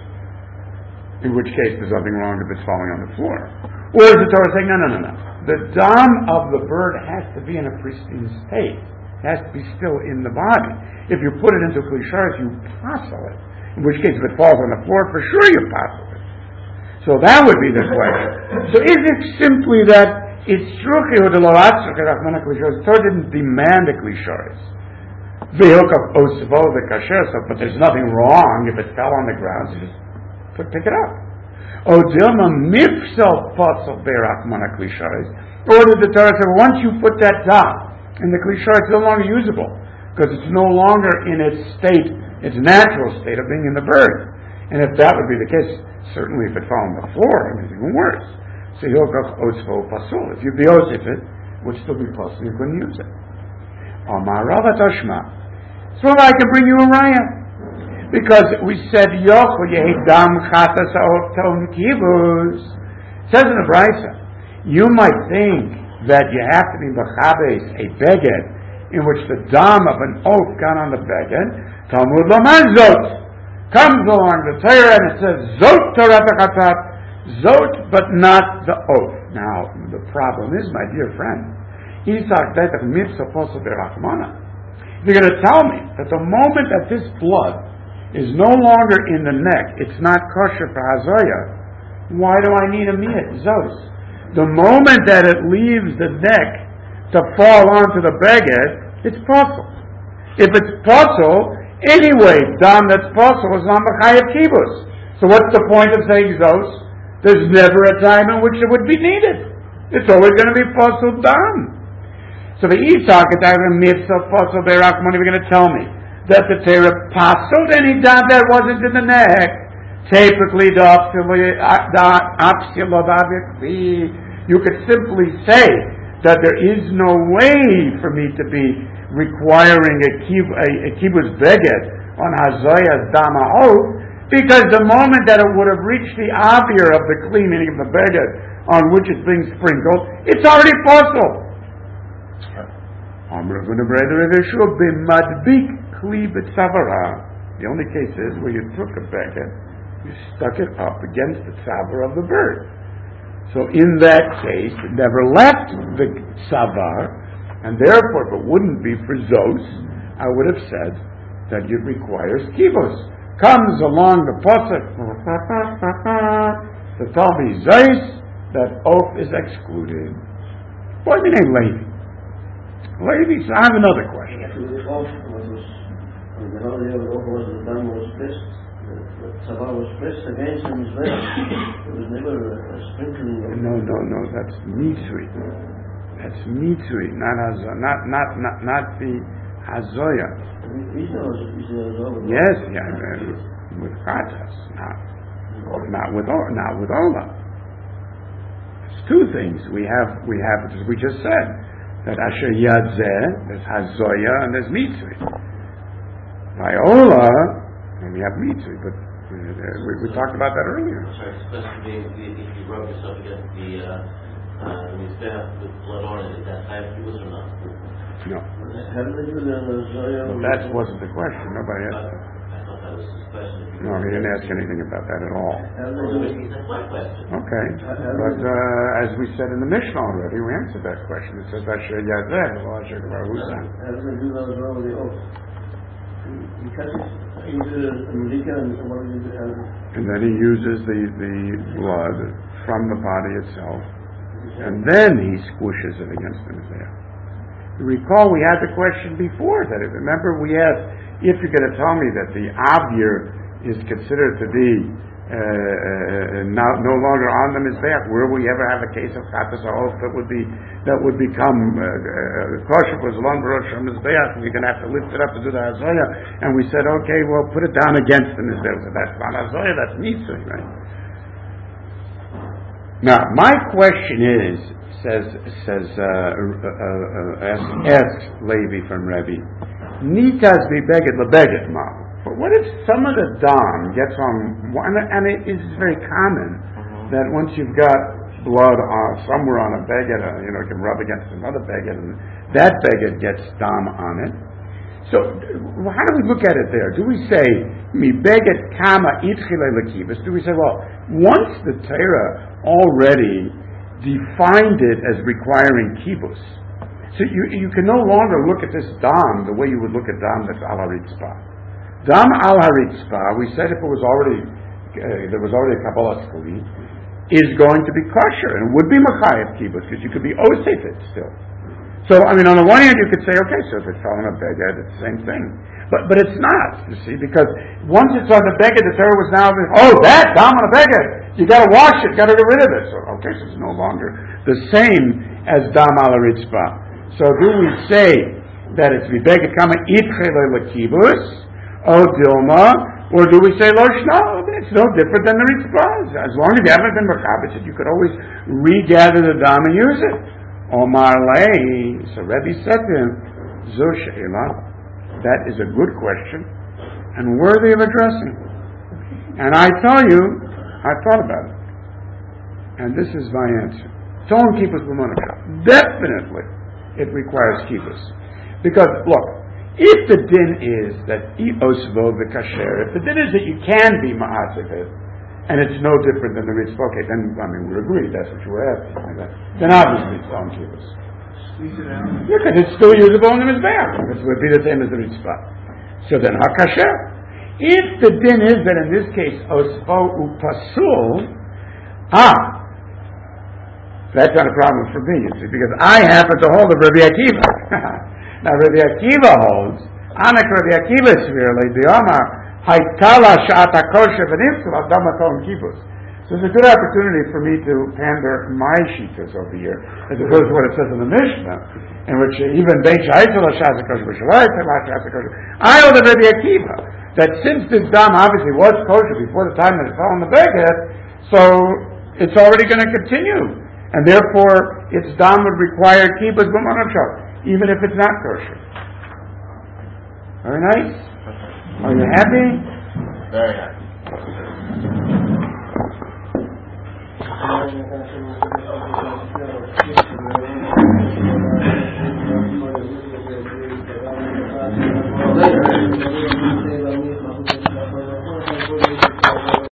In which case there's nothing wrong if it's falling on the floor. Or is the Torah saying, no, no, no, no. The dam of the bird has to be in a pristine state. It has to be still in the body. If you put it into a kli sharet, you passel it. In which case, if it falls on the floor, for sure you passel it. So that would be the question. So is it simply that it's truchi or the loratzuk kli sharet? The Torah didn't demand a kli sharet. V'hilkav osvo the kasher, but there's nothing wrong if it fell on the ground. So just put, pick it up. O dilma mifsel potzal be'rachmana kli sharet. Or did the Torah say, well, once you put that down, and the kli sharet is no longer usable because it's no longer in its state, its natural state of being in the bird. And if that would be the case, certainly if it fell on the floor, it would be even worse. So yogach osvo pasul. If you beosif it, it would still be possible. You couldn't use it. Amar Rav Toshma. So I can bring you a raya because we said yochel yehidam chatas ton kivus. It says in the Brisa, you might think that you have to be b'chabes a beged in which the dam of an oath got on the beged. Talmud Laman Zot comes along the Torah and it says Zot Torah Chatat, Zot, but not the oath. Now the problem is, my dear friend, Isaac Betach Mitzvah Posel Berachmana. If you're going to tell me that the moment that this blood is no longer in the neck, it's not kosher for Hazoya, why do I need a miyat Zos? The moment that it leaves the neck to fall onto the beged, it's possible. If it's possible, anyway, dam that's possible is not Mechayev Kibus. So what's the point of saying Zos? There's never a time in which it would be needed. It's always going to be possible dam. So the Yitzhak at the mitzvah possible Be'Rachman, you're going to tell me that the Torah passed any dam that wasn't in the neck. Typically, the you could simply say that there is no way for me to be requiring a, kib, a, a kibbutz beged on Hazoyas Dama Oath, because the moment that it would have reached the avir of the kli, meaning of the beged on which it's being sprinkled, it's already possible. The only case is where you took a beged, you stuck it up against the tzavar of the bird. So in that case, it never left the tzavar, and therefore, if it wouldn't be for Zos, I would have said that it requires kibos. Comes along the pasuk to tell me Zos, that oath is excluded. What's your name, Levi? Levi, so I have another question. The oath was, the oath was the dam was pressed, the tzavar was pressed against him as well. There was never a sprinkling of... No, no, no, that's mitzri. That's mitzri, not hazoya, not not not not the hazoya. Yes, yeah, with chatas, not not with not with ola. It's two things we have. We have, as we just said, that asher yadzeh, there's hazoya and there's mitzri. By ola, and we have mitzri, but uh, we, we talked about that earlier. Sorry, it's supposed to be if you rub yourself against the. Uh, Uh, with blood on it, is that five kilos or not? No. How did they do the Zoya? Well, that wasn't the question. Nobody asked that. I thought that was his question. No, he didn't ask anything about that at all. How did they do it? That's my question. Okay. But uh, as we said in the Mishnah already, we answered that question. It says, Asher Yazeh, Lo Asher Kvar Husan. How did they do that as well with the oath? Because he did a Malika and what did he do? And then he uses the, the blood from the body itself. And then he squishes it against the mizbeach. You recall we had the question before that. Remember we asked if you're going to tell me that the avir is considered to be uh, uh, no, no longer on the mizbeach. Will we ever have a case of chatas ha'of that would be that would become kosher for zalon b'rosh mizbeach, and you're going to have to lift it up to do the hazoya? And we said, okay, well, put it down against the mizbeach. So that's not hazoya, that's mitzvah, right? Now, my question is, says says uh, uh, uh, asks, asks Levi from Rebbe, Nitas be beged lebeged ma. But what if some of the dam gets on one, and it is very common that once you've got blood on somewhere on a beged, uh, you know, it can rub against another beged, and that beged gets dam on it. So, how do we look at it there? Do we say mi beged kama itchile lekibus? Do we say, well, once the Torah already defined it as requiring kibus, so you you can no longer look at this dam the way you would look at dam that's al haritzpah. Dam al haritzpah, we said if it was already uh, there was already a kabbalah skuli, is going to be kosher and would be machayev kibus because you could be osef it still. So, I mean, on the one hand, you could say, okay, so if it's on a beged, it's the same thing. But but it's not, you see, because once it's on the beged, the Torah was now, oh, that, dam on a beged, you got to wash it, got to get rid of it. So, okay, so it's no longer the same as dam al haritzpah. So do we say that it's beged kama itchele lekibus, o dilma, or do we say lo shno? It's no different than the ritzpah. As long as you haven't been mechabit, you could always regather the dam and use it. Omar lei, so Rebbe said to him, Zo she'ela, that is a good question and worthy of addressing. And I tell you, I thought about it, and this is my answer. Don't keep us b'monachah. Definitely, it requires keepers, because look, if the din is that osvo v'kasher, if the din is that you can be ma'aseh, and it's no different than the ritzvah, okay, then, I mean, we're agreed, that's what you were asking. Right? Then obviously it's on kibbutz. Squeeze it out. Yeah, because it's still usable in the mizbeach. It would be the same as the ritzvah. So then, hakasher. If the din is that in this case, ospo upasul, ah, That's not a problem for me, you see, because I happen to hold of Rabbi Akiva. Now, Rabbi Akiva holds, Anak Rabbi Akiva severely, the Omar, Haikala Sha'at HaKosher V'Nimtzu Adam Atom Kibbutz. So it's a good opportunity for me to pander my shitas over here, as opposed to what it says in the Mishnah, in which even Bein Sha'aitzel HaSha'at HaKosher V'Shalayt HaSha'at HaKosher. I hold of Rabbi Akiva, that since this dam obviously was kosher before the time that it fell on the beged, so it's already going to continue. And therefore, its dam would require kibbutz b'manav shal, even if it's not kosher. Very nice. Are you happy? Very happy.